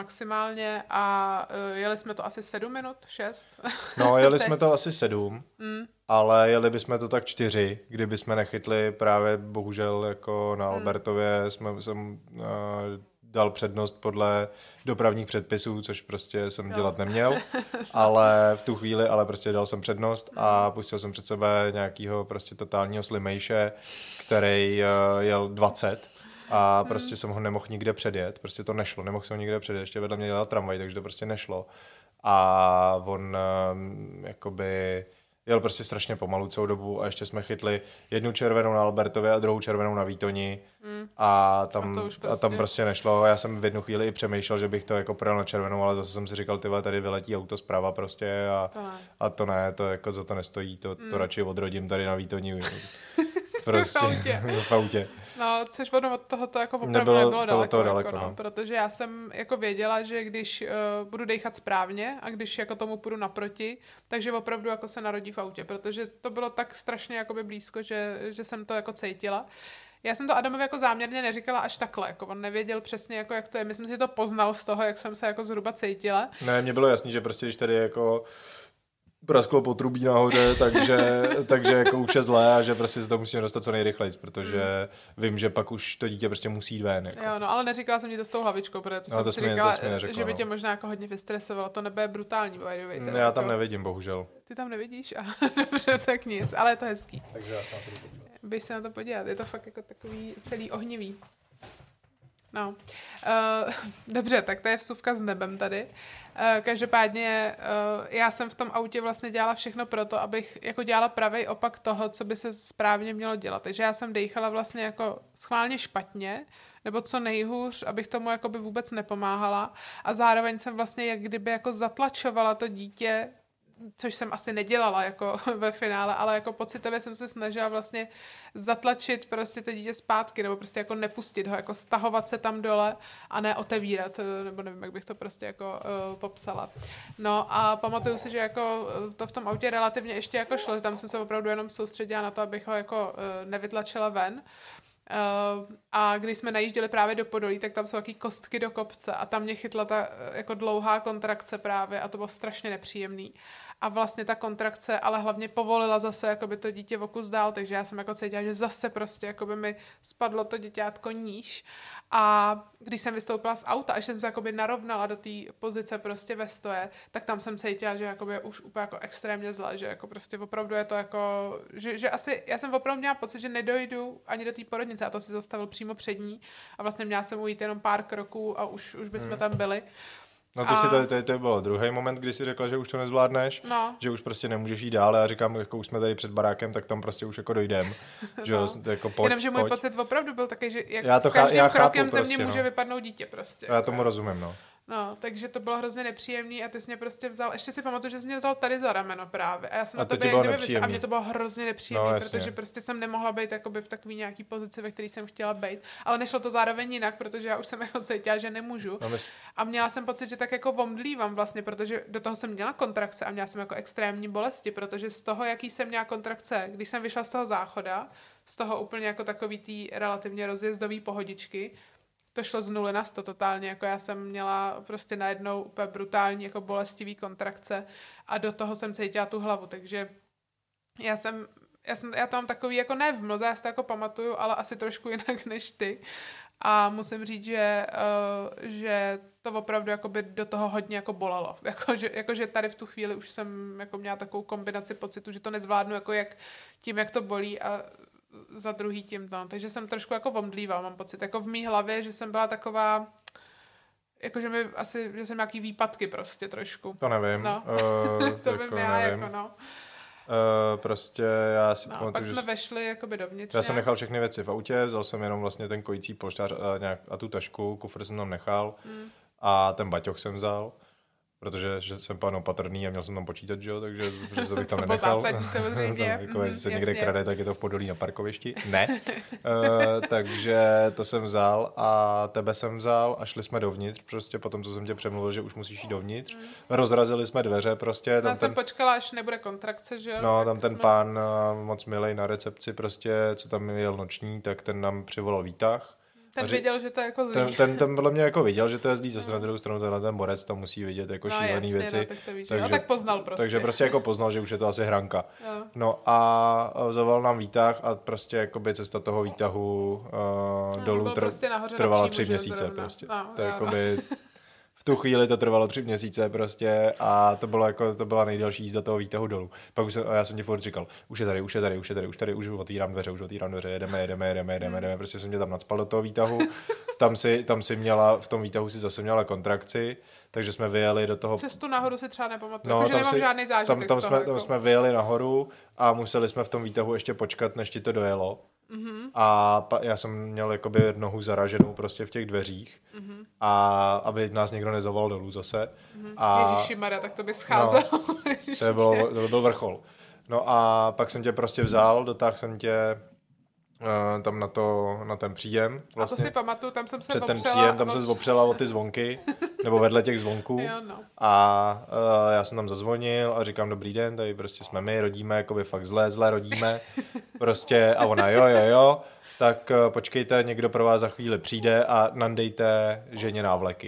A jeli jsme to asi 7 minut, 6. No, jeli jsme to asi 7, ale jeli bychom to tak 4, kdyby jsme nechytli právě, bohužel, jako na Albertově jsem dal přednost podle dopravních předpisů, což prostě jsem dělat neměl, ale v tu chvíli, prostě dal jsem přednost a pustil jsem před sebe nějakýho prostě totálního slimejše, který jel 20 a prostě jsem ho nemohl nikde předjet, prostě to nešlo, nemohl jsem ho nikde předjet, ještě vedle mě jela tramvaj, takže to prostě nešlo a on jakoby jel prostě strašně pomalu celou dobu a ještě jsme chytli jednu červenou na Albertově a druhou červenou na Výtoni a tam prostě nešlo. Já jsem v jednu chvíli i přemýšlel, že bych to jako projel na červenou, ale zase jsem si říkal, tyhle, tady vyletí auto zprava prostě a to ne, to jako za to nestojí, to radši odrodím tady na Výtoni. Prostě v autě. No, což od toho to jako opravdu nebylo daleko, no. Protože já jsem jako věděla, že když budu dejchat správně a když jako tomu půjdu naproti, takže opravdu jako se narodí v autě, protože to bylo tak strašně jakoby blízko, že jsem to jako cítila. Já jsem to Adamovi jako záměrně neříkala až takhle, jako on nevěděl přesně, jako jak to je. Myslím si, že to poznal z toho, jak jsem se jako zhruba cítila. Ne, mně bylo jasný, že prostě když tady jako prasklo potrubí nahoře, takže jako už je zlé a že prostě se to musíme dostat co nejrychleji, protože vím, že pak už to dítě prostě musí jít ven. Jako. Jo, no, ale neříkala jsem ti to s tou hlavičkou, protože jsem si říkala, že by tě možná jako hodně vystresovalo. To nebude brutální, by the way. Já jako... tam nevidím, bohužel. Ty tam nevidíš? Dobře, tak nic, ale je to hezký. Takže já se na to podívat. Běž se na to podívat, je to fakt jako takový celý ohnivý. No, dobře, tak to je vsuvka s nebem tady. Každopádně já jsem v tom autě vlastně dělala všechno pro to, abych jako dělala pravý opak toho, co by se správně mělo dělat. Takže já jsem dejchala vlastně jako schválně špatně, nebo co nejhůř, abych tomu jakoby vůbec nepomáhala. A zároveň jsem vlastně jak kdyby jako zatlačovala to dítě, což jsem asi nedělala jako ve finále, ale jako pocitově jsem se snažila vlastně zatlačit prostě to dítě zpátky, nebo prostě jako nepustit ho, jako stahovat se tam dole a ne otevírat, nebo nevím, jak bych to prostě jako popsala. No a pamatuju si, že jako to v tom autě relativně ještě jako šlo, tam jsem se opravdu jenom soustředila na to, abych ho jako nevytlačila ven. A když jsme najížděli právě do Podolí, tak tam jsou taky kostky do kopce a tam mě chytla ta jako dlouhá kontrakce právě a to bylo strašně nepříjemný. A vlastně ta kontrakce ale hlavně povolila zase jakoby to dítě o kus dál, takže já jsem jako cítila, že zase prostě jakoby mi spadlo to děťátko níž. A když jsem vystoupila z auta, až jsem se jakoby narovnala do té pozice prostě ve stoje, tak tam jsem cítila, že jakoby už úplně jako extrémně zle, že jako prostě opravdu je to jako, že asi, já jsem opravdu měla pocit, že nedojdu ani do té porodnice a to si zastavil přímo před ní a vlastně měla jsem ujít jenom pár kroků a už bychom tam byli. No to bylo druhý moment, kdy jsi řekla, že už to nezvládneš, že už prostě nemůžeš jít dál a já říkám, jako už jsme tady před barákem, tak tam prostě už jako dojdem. Že jako jenomže můj pocit opravdu byl takový, že jak s každým krokem ze mě může vypadnout dítě prostě. Já tomu rozumím, no. No, takže to bylo hrozně nepříjemný a ty jsi mě prostě vzal, ještě si pamatuju, že jsi mě vzal tady za rameno právě a já jsem na tebe a mě to bylo hrozně nepříjemný, no, protože prostě jsem nemohla být jakoby v takový nějaký pozici, ve které jsem chtěla být, ale nešlo to zároveň jinak, protože já už jsem jako cítila, že nemůžu. No, a měla jsem pocit, že tak jako omdlívám vlastně, protože do toho jsem měla kontrakce a měla jsem jako extrémní bolesti, protože z toho, jaký jsem měla kontrakce, když jsem vyšla z toho záchoda, z toho úplně jako takový tý relativně rozjezdový pohodičky, to šlo z 0 na 100 totálně, jako já jsem měla prostě najednou úplně brutální jako bolestivý kontrakce a do toho jsem cítila tu hlavu, takže já to mám takový jako ne v mlze, já si to jako pamatuju, ale asi trošku jinak než ty a musím říct, že to opravdu jakoby do toho hodně jako bolelo, jakože tady v tu chvíli už jsem jako měla takovou kombinaci pocitu, že to nezvládnu jako jak to bolí a za druhý tím, no. Takže jsem trošku jako omdlívala, mám pocit, jako v mý hlavě, že jsem byla taková, jakože že jsem nějaký výpadky prostě trošku. To nevím. No. To jako vím já, nevím. Jako no. Prostě já si pamatuju, pak jsme vešli jakoby dovnitř. Já jsem nechal všechny věci v autě, vzal jsem jenom vlastně ten kojící polštář a tu tašku, kufr jsem tam nechal a ten baťoch jsem vzal. Protože jsem pán opatrný a měl jsem tam počítat, že jo, takže to bych tam nenechal. Zásadní samozřejmě. Jestli se někde krade, tak je to v Podolí na parkovišti. Ne. Takže to jsem vzal a tebe jsem vzal a šli jsme dovnitř, prostě potom, co jsem tě přemluvil, že už musíš jít dovnitř. Rozrazili jsme dveře prostě. Já jsem počkala, až nebude kontrakce, že jo. No, tam ten pán moc milej na recepci prostě, co tam jel noční, tak ten nám přivolal výtah. Ten viděl, že to je jako zlý. Ten podle mě jako viděl, že to je zlý, zase na druhou stranu ten borec tam musí vidět jako šílený věci. No, tak to víš, takže, tak poznal prostě. Takže prostě jako poznal, že už je to asi hranka. No a zavolal nám výtah a prostě jakoby cesta toho výtahu dolů prostě trvala 3 měsíce prostě. No, to jakoby tu chvíli to trvalo 3 měsíce prostě a to byla nejdelší jízda toho výtahu dolů. Pak já jsem ti furt říkal, už je tady, už otvírám dveře, jedeme, prostě jsem tě tam nacpal do toho výtahu. Tam si měla, v tom výtahu si zase měla kontrakci, takže jsme vyjeli do toho... Cestu nahoru si třeba nepamatuju, no, protože nemám žádný zážitek z toho. Tam jsme vyjeli nahoru a museli jsme v tom výtahu ještě počkat, než ti to dojelo. Mm-hmm. A já jsem měl jakoby nohu zaraženou prostě v těch dveřích a aby nás někdo nezavolal dolů zase. Ježišimara, tak to by scházel. No, to byl vrchol. No a pak jsem tě prostě vzal, dotáhl jsem tě tam na ten příjem. Vlastně. A to si pamatuju, tam jsem se před ten příjem, tam se opřela o ty zvonky, nebo vedle těch zvonků. Jo, no. A já jsem tam zazvonil a říkám, dobrý den, tady prostě jsme my, rodíme, jakoby fakt zle rodíme. Prostě a ona jo, tak počkejte, někdo pro vás za chvíli přijde a nandejte ženě návleky.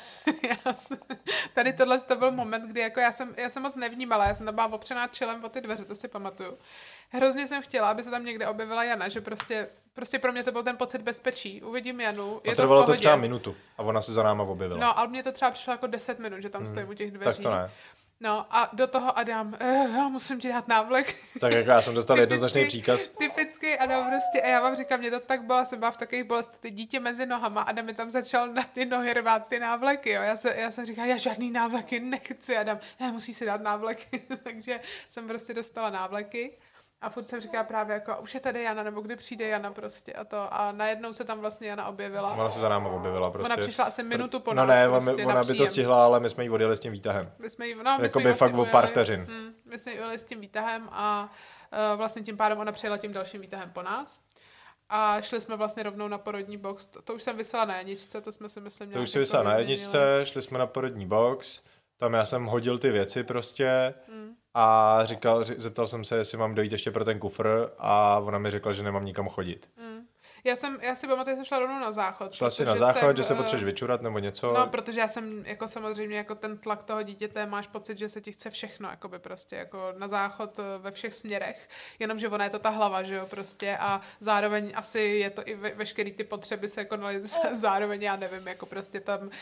Tady tohle to byl moment, kdy jako já jsem moc nevnímala, já jsem tam byla opřená čelem o ty dveře, to si pamatuju. Hrozně jsem chtěla, aby se tam někde objevila Jana, že prostě pro mě to byl ten pocit bezpečí. Uvidím Janu, je to v trvalo pohodě. To třeba minutu a ona se za náma objevila. No, ale mně to třeba přišlo jako 10 minut, že tam stojím u těch dveří. Tak to ne. No a do toho Adam, já musím ti dát návlek. Tak jako já jsem dostal jednoznačný příkaz. Typicky Adam prostě, a já vám říkám, mě to tak byla, jsem byla v takových bolestech, ty dítě mezi nohama, Adam mi tam začal na ty nohy rvát ty návleky, jo. Já jsem říkala, já žádný návleky nechci, Adam, ne, musí si dát návleky. Takže jsem prostě dostala návleky. A furt jsem říkala právě jako, už je tady Jana, nebo kdy přijde Jana prostě a to. A najednou se tam vlastně Jana objevila. Ona se za náma objevila prostě. Ona přišla asi minutu po nás. No ne, prostě ona by to stihla, ale my jsme jí odjeli s tím výtahem. My jsme jí fakt o pár vteřin. My jsme jí odjeli s tím výtahem a vlastně tím pádem ona přijela tím dalším výtahem po nás. A šli jsme vlastně rovnou na porodní box. To už jsem vysela na jedničce, to jsme si myslím měli. To už si vysela na jedničce, šli jsme na porodní box. Tam já jsem hodil ty věci prostě. A zeptal jsem se, jestli mám dojít ještě pro ten kufr a ona mi řekla, že nemám nikam chodit. Já si pamatuju, že jsem šla rovnou na záchod. Šla si na záchod, že se potřebuješ vyčurat nebo něco? No, protože já jsem jako samozřejmě jako ten tlak toho dítěte, máš pocit, že se ti chce všechno, jakoby prostě jako na záchod ve všech směrech, jenomže ona je to ta hlava, že jo, prostě a zároveň asi je to i veškerý ty potřeby se konaly zároveň, já nevím, jako prostě tam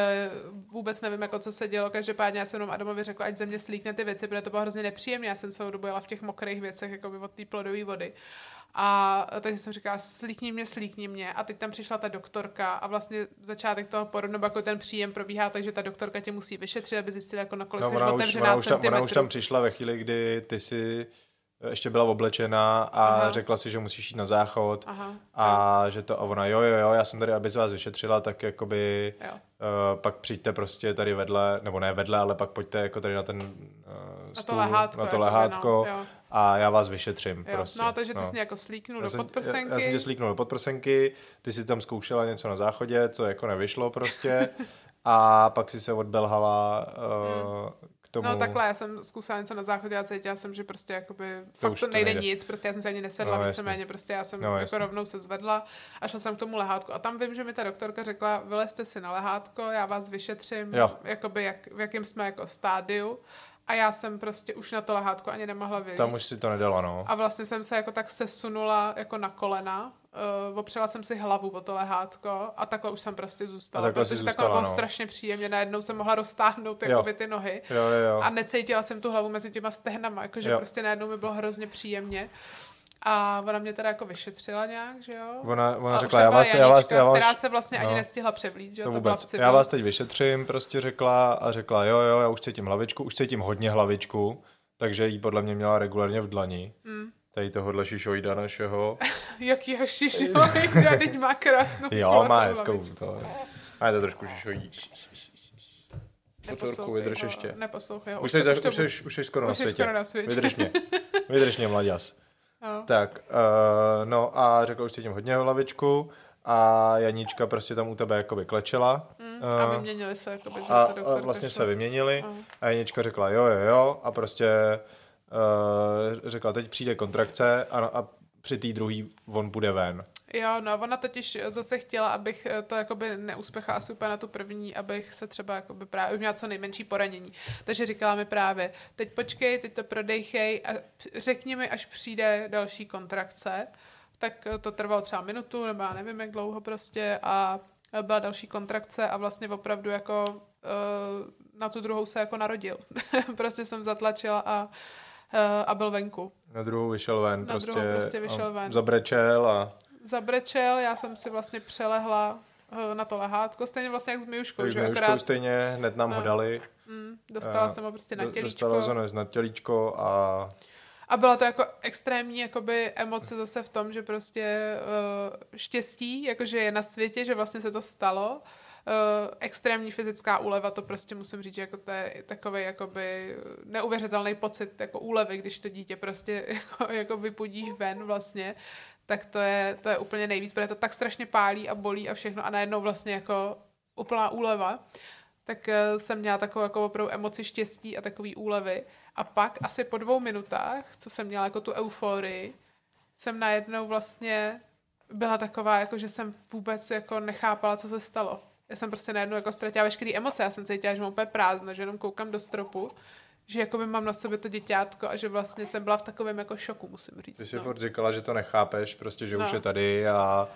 vůbec nevím, jako co se dělo, každopádně já jsem jenom Adamovi řekla, ať ze mě slíkne ty věci, protože to bylo hrozně nepříjemné, já jsem celou dobu jela v těch mokrých věcech, jakoby od té plodové vody. A takže jsem říkala, slíkni mě. A teď tam přišla ta doktorka a vlastně začátek toho porodu, nebo jako ten příjem probíhá, takže ta doktorka tě musí vyšetřit, aby zjistila, jako nakolik jsi otevřená centimetrů. Ona už tam přišla ve chvíli, kdy ty si ještě byla oblečená a řekla si, že musíš jít na záchod a že to, a ona jo, já jsem tady, aby se vás vyšetřila, tak jakoby pak přijďte prostě tady vedle, nebo ne vedle, ale pak pojďte jako tady na ten stůl, na to lehátko a já vás vyšetřím. Prostě. No, takže ty jsi jako slíknul do podprsenky. Já jsem tě slíknul do podprsenky, ty si tam zkoušela něco na záchodě, to jako nevyšlo prostě a pak si se odbelhala k tomu. No takhle, já jsem zkusila něco na záchodě a cítila jsem, že prostě jakoby fakt to nejde nic, prostě já jsem se ani nesedla, víceméně, prostě já jsem jako rovnou se zvedla a šla jsem k tomu lehátku a tam vím, že mi ta doktorka řekla, vylezte si na lehátko, já vás vyšetřím, jakoby v jakém jsme jako stádiu. A já jsem prostě už na to lehátko ani nemohla vylít. Tam už si to nedala, no. A vlastně jsem se jako tak sesunula jako na kolena, opřela jsem si hlavu o to lehátko a takhle už jsem prostě zůstala. Protože takhle bylo strašně příjemně, najednou jsem mohla roztáhnout jakoby ty nohy. Jo. A necítila jsem tu hlavu mezi těma stehnama, jakože prostě najednou mi bylo hrozně příjemně. A ona mě teda jako vyšetřila nějak, že jo? Ona řekla, já vás, která se vlastně ani nestihla převlít, že jo? To vůbec. Já vás teď vyšetřím, prostě řekla, jo, já už cítím hlavičku, už cítím hodně hlavičku, takže jí podle mě měla regulárně v dlani. Tady tohohle šišojda našeho. Jakýho šišojda, teď má krásnou. Jo, má hezkou to. A je to trošku šišojí. Pocorku, vydrž ještě. Neposlouchej. Už jsi skoro na světě. Vydrž mě, mladěs. No. Tak, no a řekl, už cítím hodně hlavičku a Janíčka prostě tam u tebe jakoby klečela. A vyměnili se, jakoby, že a vlastně se vyměnili a Janíčka řekla jo a prostě řekla, teď přijde kontrakce a při té druhý on bude ven. Jo, no ona totiž zase chtěla, abych to jakoby neuspěchala asi úplně na tu první, abych se třeba jakoby právě měla co nejmenší poranění. Takže říkala mi právě, teď počkej, teď to prodejchej a řekni mi, až přijde další kontrakce. Tak to trvalo třeba minutu, nebo já nevím, jak dlouho prostě a byla další kontrakce a vlastně opravdu jako na tu druhou se jako narodil. Prostě jsem zatlačila a byl venku. Na druhou vyšel ven. Na druhou prostě vyšel ven. Zabrečel. Já jsem si vlastně přelehla na to lehátko, stejně vlastně jak s Mijuškou. Tak s Mijuškou stejně, hned nám ho dali. Dostala jsem ho prostě na tělíčko. Dostala jsem ho na tělíčko a byla to jako extrémní jakoby emoce zase v tom, že prostě štěstí, jakože je na světě, že vlastně se to stalo. Extrémní fyzická úleva, to prostě musím říct, že jako to je takovej jakoby neuvěřitelný pocit jako úlevy, když to dítě prostě jako vypudíš ven vlastně, tak to je úplně nejvíc, protože to tak strašně pálí a bolí a všechno a najednou vlastně jako úplná úleva. Tak jsem měla takovou jako opravdu emoci štěstí a takový úlevy. A pak asi po 2 minutách, co jsem měla jako tu euforii, jsem najednou vlastně byla taková, jako že jsem vůbec jako nechápala, co se stalo. Já jsem prostě najednou jako ztratila veškeré emoce. Já jsem cítila, že mám úplně prázdno, že jenom koukám do stropu, že jakoby mám na sobě to děťátko a že vlastně jsem byla v takovém jako šoku, musím říct. Ty jsi furt říkala, že to nechápeš, prostě, že už je tady a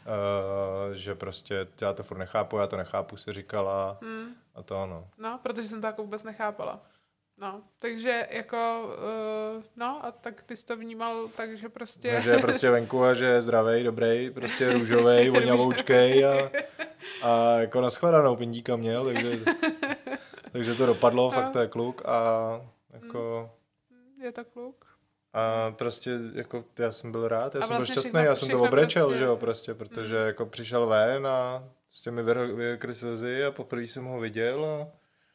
že prostě já to furt nechápu, já to nechápu, si říkala a to ano. No, protože jsem to jako vůbec nechápala. No, takže jako, a tak ty jsi to vnímal, takže prostě... No, že je prostě venku a že je zdravej, dobrý, prostě růžovej, voňavoučkej a jako nashledanou pindíka měl, takže to dopadlo, fakt to je kluk a jako... Je to kluk. A prostě jako já jsem byl rád, já jsem byl šťastný, já jsem to obrečel, prostě... že jo, prostě, protože jako přišel ven a prostě mi vykry slzy a poprvé jsem ho viděl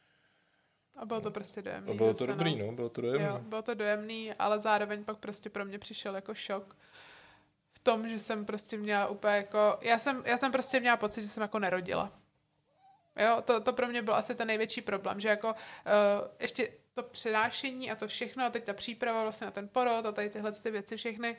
a bylo to prostě dojemný. A bylo to dobrý, bylo to dojemný. Jo, bylo to dojemný, ale zároveň pak prostě pro mě přišel jako šok v tom, že jsem prostě měla úplně jako... Já jsem prostě měla pocit, že jsem jako nerodila. Jo, to pro mě byl asi ten největší problém, že jako ještě to přenášení a to všechno a teď ta příprava vlastně na ten porod a tady tyhle ty věci všechny,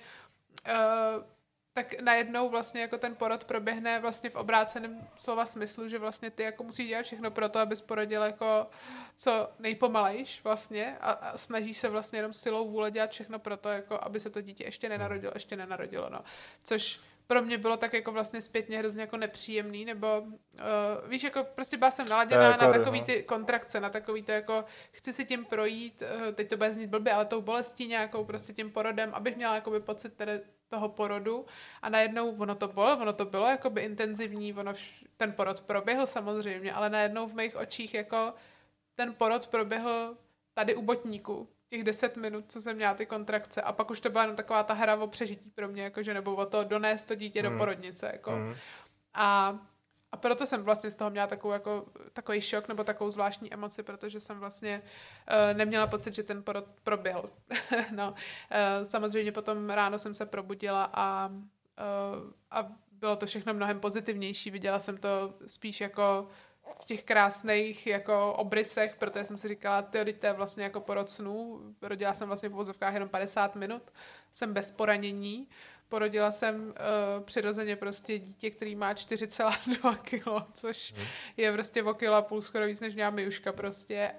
tak najednou vlastně jako ten porod proběhne vlastně v obráceném slova smyslu, že vlastně ty jako musíš dělat všechno pro to, abys porodil jako co nejpomalejš vlastně a snažíš se vlastně jenom silou vůle dělat všechno pro to, jako aby se to dítě ještě nenarodilo, no. Což pro mě bylo tak jako vlastně zpětně hrozně jako nepříjemný, nebo víš, jako prostě byla jsem naladěná na takový ty kontrakce, na takový to jako chci si tím projít, teď to bude znít blbě, ale tou bolestí nějakou prostě tím porodem, abych měla jakoby pocit toho porodu a najednou ono to bylo jakoby intenzivní, ten porod proběhl samozřejmě, ale najednou v mých očích jako ten porod proběhl tady u botníku. Těch 10 minut, co jsem měla ty kontrakce a pak už to byla jenom taková ta hra o přežití pro mě, jakože, nebo o to donést to dítě do porodnice. Jako. A proto jsem vlastně z toho měla takový šok nebo takovou zvláštní emoci, protože jsem vlastně neměla pocit, že ten porod proběhl. Samozřejmě potom ráno jsem se probudila a bylo to všechno mnohem pozitivnější. Viděla jsem to spíš jako v těch krásných jako obrysech, protože jsem si říkala, to je vlastně jako porod snů. Rodila jsem vlastně v uvozovkách jenom 50 minut. Jsem bez poranění. Porodila jsem přirozeně prostě dítě, který má 4,2 kg, což je prostě o 1,5 kg skoro víc, než měla Mijuška prostě.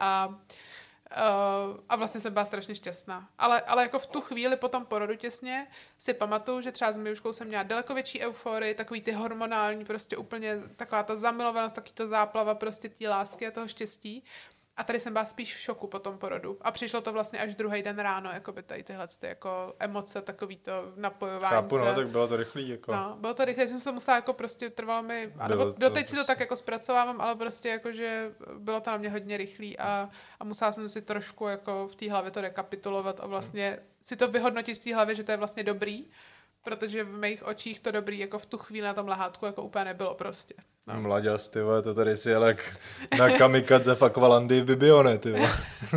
A vlastně jsem byla strašně šťastná. Ale jako v tu chvíli po tom porodu těsně si pamatuju, že třeba s Mijuškou jsem měla daleko větší euforii, takový ty hormonální, prostě úplně taková ta zamilovanost, takový to záplava prostě té lásky a toho štěstí. A tady jsem byla spíš v šoku po tom porodu. A přišlo to vlastně až druhý den ráno, jako by tady tyhle jako emoce, takový to napojování. Chápu, se. Tak bylo to rychlý. Jako. No, bylo to rychlé, jsem se musela jako prostě trvalo mi, doteď si to tak jako zpracovávám, ale prostě jako, že bylo to na mě hodně rychlý a musela jsem si trošku jako v té hlavě to rekapitulovat a vlastně si to vyhodnotit v té hlavě, že to je vlastně dobrý, protože v mých očích to dobrý jako v tu chvíli na tom lehátku jako úplně nebylo prostě. No. Mladěz, ty vole, to tady si jel na kamikadze v Aqualandii v Bibione, ty vole.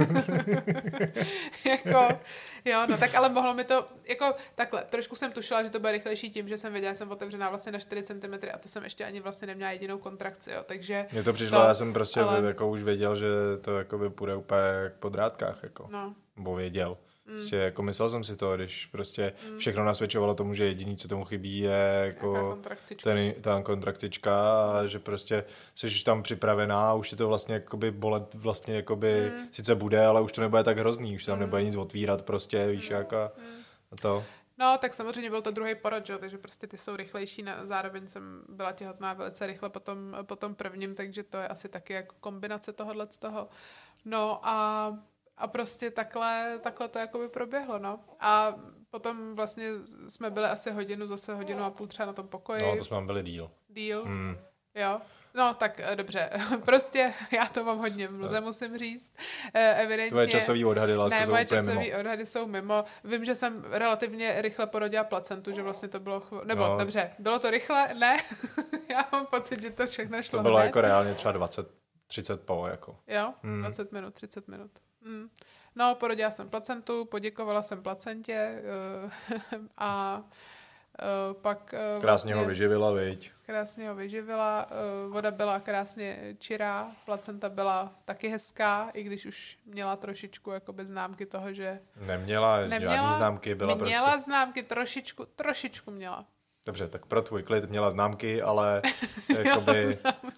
Jako, jo, no tak ale mohlo mi to, jako takhle, trošku jsem tušila, že to bude rychlejší tím, že jsem věděla, že jsem otevřená vlastně na 4 cm a to jsem ještě ani vlastně neměla jedinou kontrakci, jo, takže... Mně to přišlo, já jsem prostě jako už věděl, že to jakoby půjde úplně jak po drátkách, jako. No. Bo věděl. Prostě jako myslel jsem si to, když prostě všechno nasvědčovalo tomu, že jediný, co tomu chybí, je jako ta kontrakcička a že prostě jsi tam připravená a už je to vlastně jakoby bolet vlastně jakoby sice bude, ale už to nebude tak hrozný, už tam nebude nic otvírat prostě, víš jak a to. No, tak samozřejmě byl to druhý porod, že? Takže prostě ty jsou rychlejší, zároveň jsem byla těhotná velice rychle po tom prvním, takže to je asi taky jako kombinace tohohle z toho. No a prostě takhle to jakoby proběhlo, no. A potom vlastně jsme byli asi hodinu a půl třeba na tom pokoji. No, to jsme byli díl. Jo. No, tak dobře. Prostě já to mám hodně v mlze, musím říct. Evidentně... Tvoje časový odhady, lásko, jsou moje úplně časový mimo. odhady jsou mimo. Vím, že jsem relativně rychle porodila placentu, že vlastně to bylo... Dobře, bylo to rychle? Ne. Já mám pocit, že to všechno šlo To bylo hned. jako reálně třeba 20-30 po, jako. Jo, 20 minut, 30 minut. No, porodila jsem placentu, poděkovala jsem placentě a pak... Krásně ho vyživila, viď? Krásně ho vyživila, voda byla krásně čirá, placenta byla taky hezká, i když už měla trošičku jakoby známky toho, že... Neměla žádný známky, byla prostě... Měla známky, trošičku měla. Dobře, tak pro tvůj klid měla známky, ale jakoby...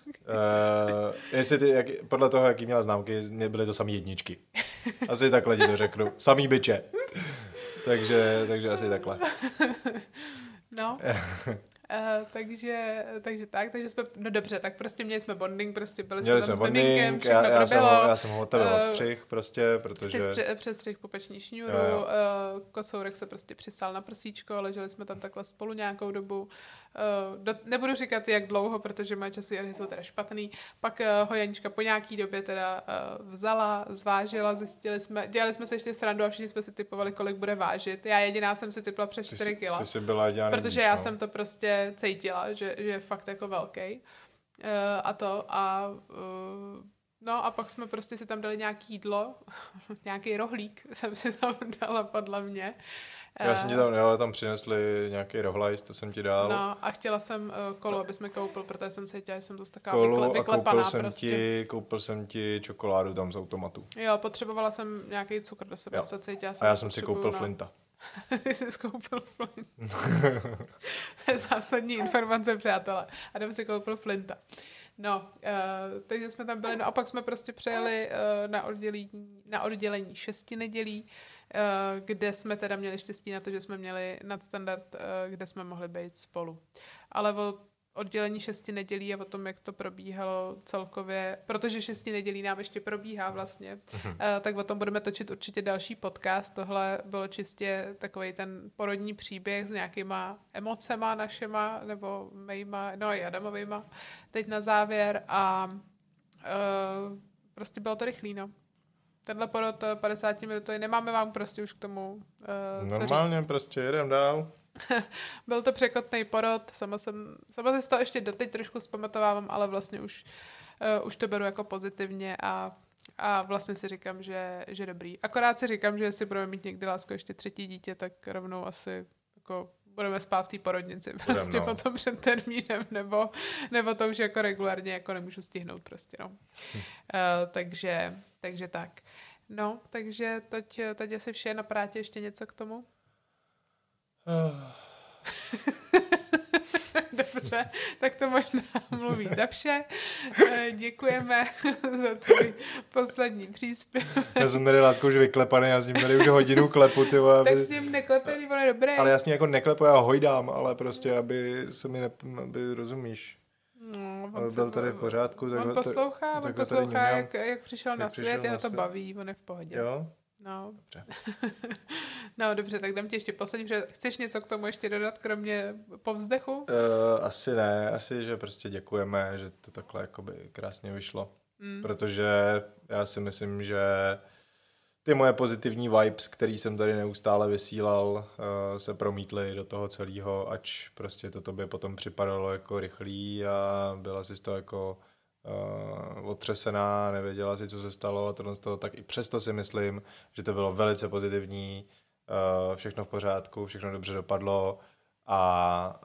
podle toho, jaký měla známky, byly to samý jedničky. Asi takhle ti to řeknu. Samý byče. Takže asi takhle. No. Takže jsme, no dobře, tak prostě měli jsme bonding, prostě byli jsme tam s miminkem, všechno proběhlo. Já jsem ho od tebe odstřih prostě, protože... Ty přestřih pupeční šňůru, kocourek se prostě přisál na prsíčko, leželi jsme tam takhle spolu nějakou dobu. Nebudu říkat, jak dlouho, protože moje časové odhady jsou teda špatný. Pak ho Janička po nějaký době teda vzala, zvážila, dělali jsme se ještě srandu a všichni jsme si typovali, kolik bude vážit. Já jediná jsem si typla přes 4 kila. Ty jsi byla jediná nejvíc, protože já jsem to prostě cítila, že je fakt jako velký. No a pak jsme prostě si tam dali nějaký jídlo, nějaký rohlík jsem si tam dala podle mě. Já jsem ti tam přinesli nějaký rohlajs, to jsem ti dal. No a chtěla jsem kolu, aby jsme koupil, protože jsem cítila, že jsem dost taková vyklepaná prostě. Koupil jsem ti čokoládu tam z automatu. Jo, potřebovala jsem nějaký cukr do sebe, se cítila jsem. A já jsem si koupil Flinta. Ty jsi koupil Flint. To je zásadní informace, přátelé. Adam si koupil Flinta. No, takže jsme tam byli, no a pak jsme prostě přejeli na oddělení 6 nedělí, kde jsme teda měli štěstí na to, že jsme měli nadstandard, kde jsme mohli být spolu. Ale o oddělení 6 nedělí a o tom, jak to probíhalo celkově, protože 6 nedělí nám ještě probíhá vlastně, tak o tom budeme točit určitě další podcast. Tohle bylo čistě takovej ten porodní příběh s nějakýma emocema našima, nebo mýma, no i Adamovejma, teď na závěr a prostě bylo to rychlý, no. Tenhle porod 50 minutový, nemáme vám prostě už k tomu co normálně říct. Prostě jedem dál. Byl to překotný porod, sama si z toho ještě doteď trošku zpamatovávám, ale vlastně už to beru jako pozitivně a vlastně si říkám, že dobrý. Akorát si říkám, že jestli budeme mít někdy, lásko, ještě 3. dítě, tak rovnou asi jako budeme spát v té porodnici prostě potom před termínem, nebo to už jako regulárně jako nemůžu stihnout prostě, no. Takže tak. No, takže teď asi vše. Napadá tě ještě něco k tomu? Dobře, tak to možná mluví za vše. Děkujeme za tvůj poslední příspěvek. Já jsem tady, lásko, už vyklepaný, já s ním tady už hodinu klepu, ty vole. Tak s ním neklepený, on je dobrý. Ale já s ním jako neklepu, já hojdám, ale prostě, aby se mi aby rozumíš. No, byl tady v pořádku. On poslouchá, jak přišel na svět, jeho to baví, on je v pohodě. Jo? No. Dobře. No dobře, tak dám ti ještě poslední, že chceš něco k tomu ještě dodat, kromě povzdechu? Asi ne, asi, že prostě děkujeme, že to takhle jakoby krásně vyšlo. Protože já si myslím, že ty moje pozitivní vibes, který jsem tady neustále vysílal, se promítly do toho celého, ač prostě to tobě potom připadalo jako rychlý a byla si z toho jako otřesená, nevěděla si, co se stalo a tohle, tak i přesto si myslím, že to bylo velice pozitivní, všechno v pořádku, všechno dobře dopadlo a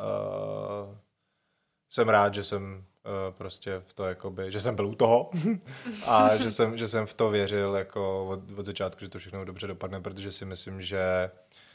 jsem rád, že jsem prostě v to jakoby, že jsem byl u toho a že jsem v to věřil jako od začátku, že to všechno dobře dopadne, protože si myslím, že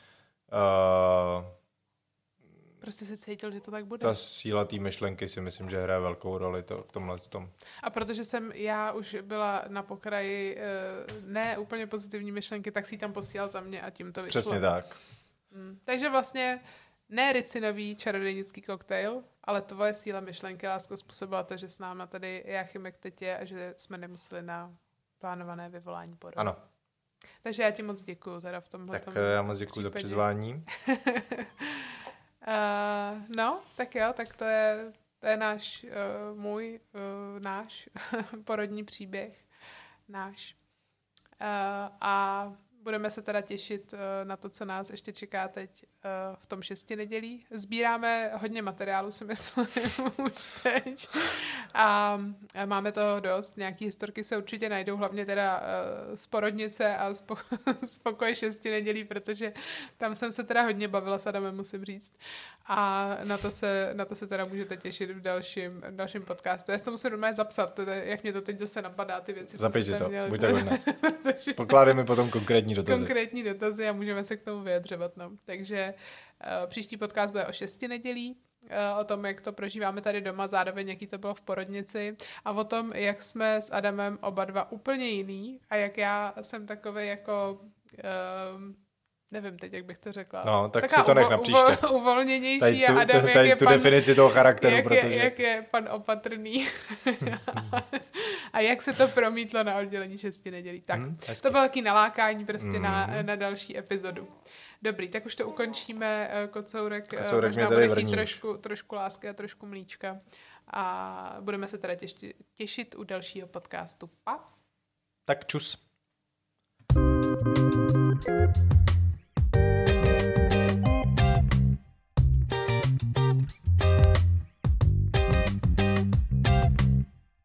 prostě se cítil, že to tak bude. Ta síla té myšlenky si myslím, že hraje velkou roli v tomhle tom. A protože já už byla na pokraji ne úplně pozitivní myšlenky, tak si ji tam posílal za mě a tím to vyšlo. Přesně tak. Takže vlastně ne ricinový čarodějnický koktejl, ale tvoje síla myšlenky, lásko, způsobila to, že s náma tady Jáchymek teď je a že jsme nemuseli na plánované vyvolání porodu. Ano. Takže já ti moc děkuju teda v tomhle. Tak já moc děkuju za přizvání. No, tak jo, tak to je náš, náš porodní příběh. Náš. A budeme se teda těšit na to, co nás ještě čeká teď v tom 6 nedělí. Sbíráme hodně materiálu, si myslím, už teď. A máme toho dost. Nějaký historky se určitě najdou, hlavně teda z porodnice a z pokoje 6 nedělí, protože tam jsem se teda hodně bavila s Adamem, musím říct. A na to se teda můžete těšit v dalším podcastu. Já si to musím normálně zapsat, teda, jak mě to teď zase napadá, ty věci. Zapiš si to, buď tak hodná. Pokládáme potom konkrétní dotazy a můžeme se k tomu vyjadřovat. No. Takže příští podcast bude o 6 nedělí, o tom, jak to prožíváme tady doma, zároveň jaký to bylo v porodnici a o tom, jak jsme s Adamem oba dva úplně jiný a jak já jsem takovej jako... nevím teď, jak bych to řekla. No, tak si to nech na příště. Uvolněnější a Adam, jak je pan... definici toho charakteru, jak je pan opatrný. A jak se to promítlo na oddělení 6 nedělí. Tak, to bylo taky nalákání prostě na další epizodu. Dobrý, tak už to ukončíme. Kocourek možná bude chtít trošku lásky a trošku mlíčka. A budeme se teda těšit u dalšího podcastu. Pa! Tak čus.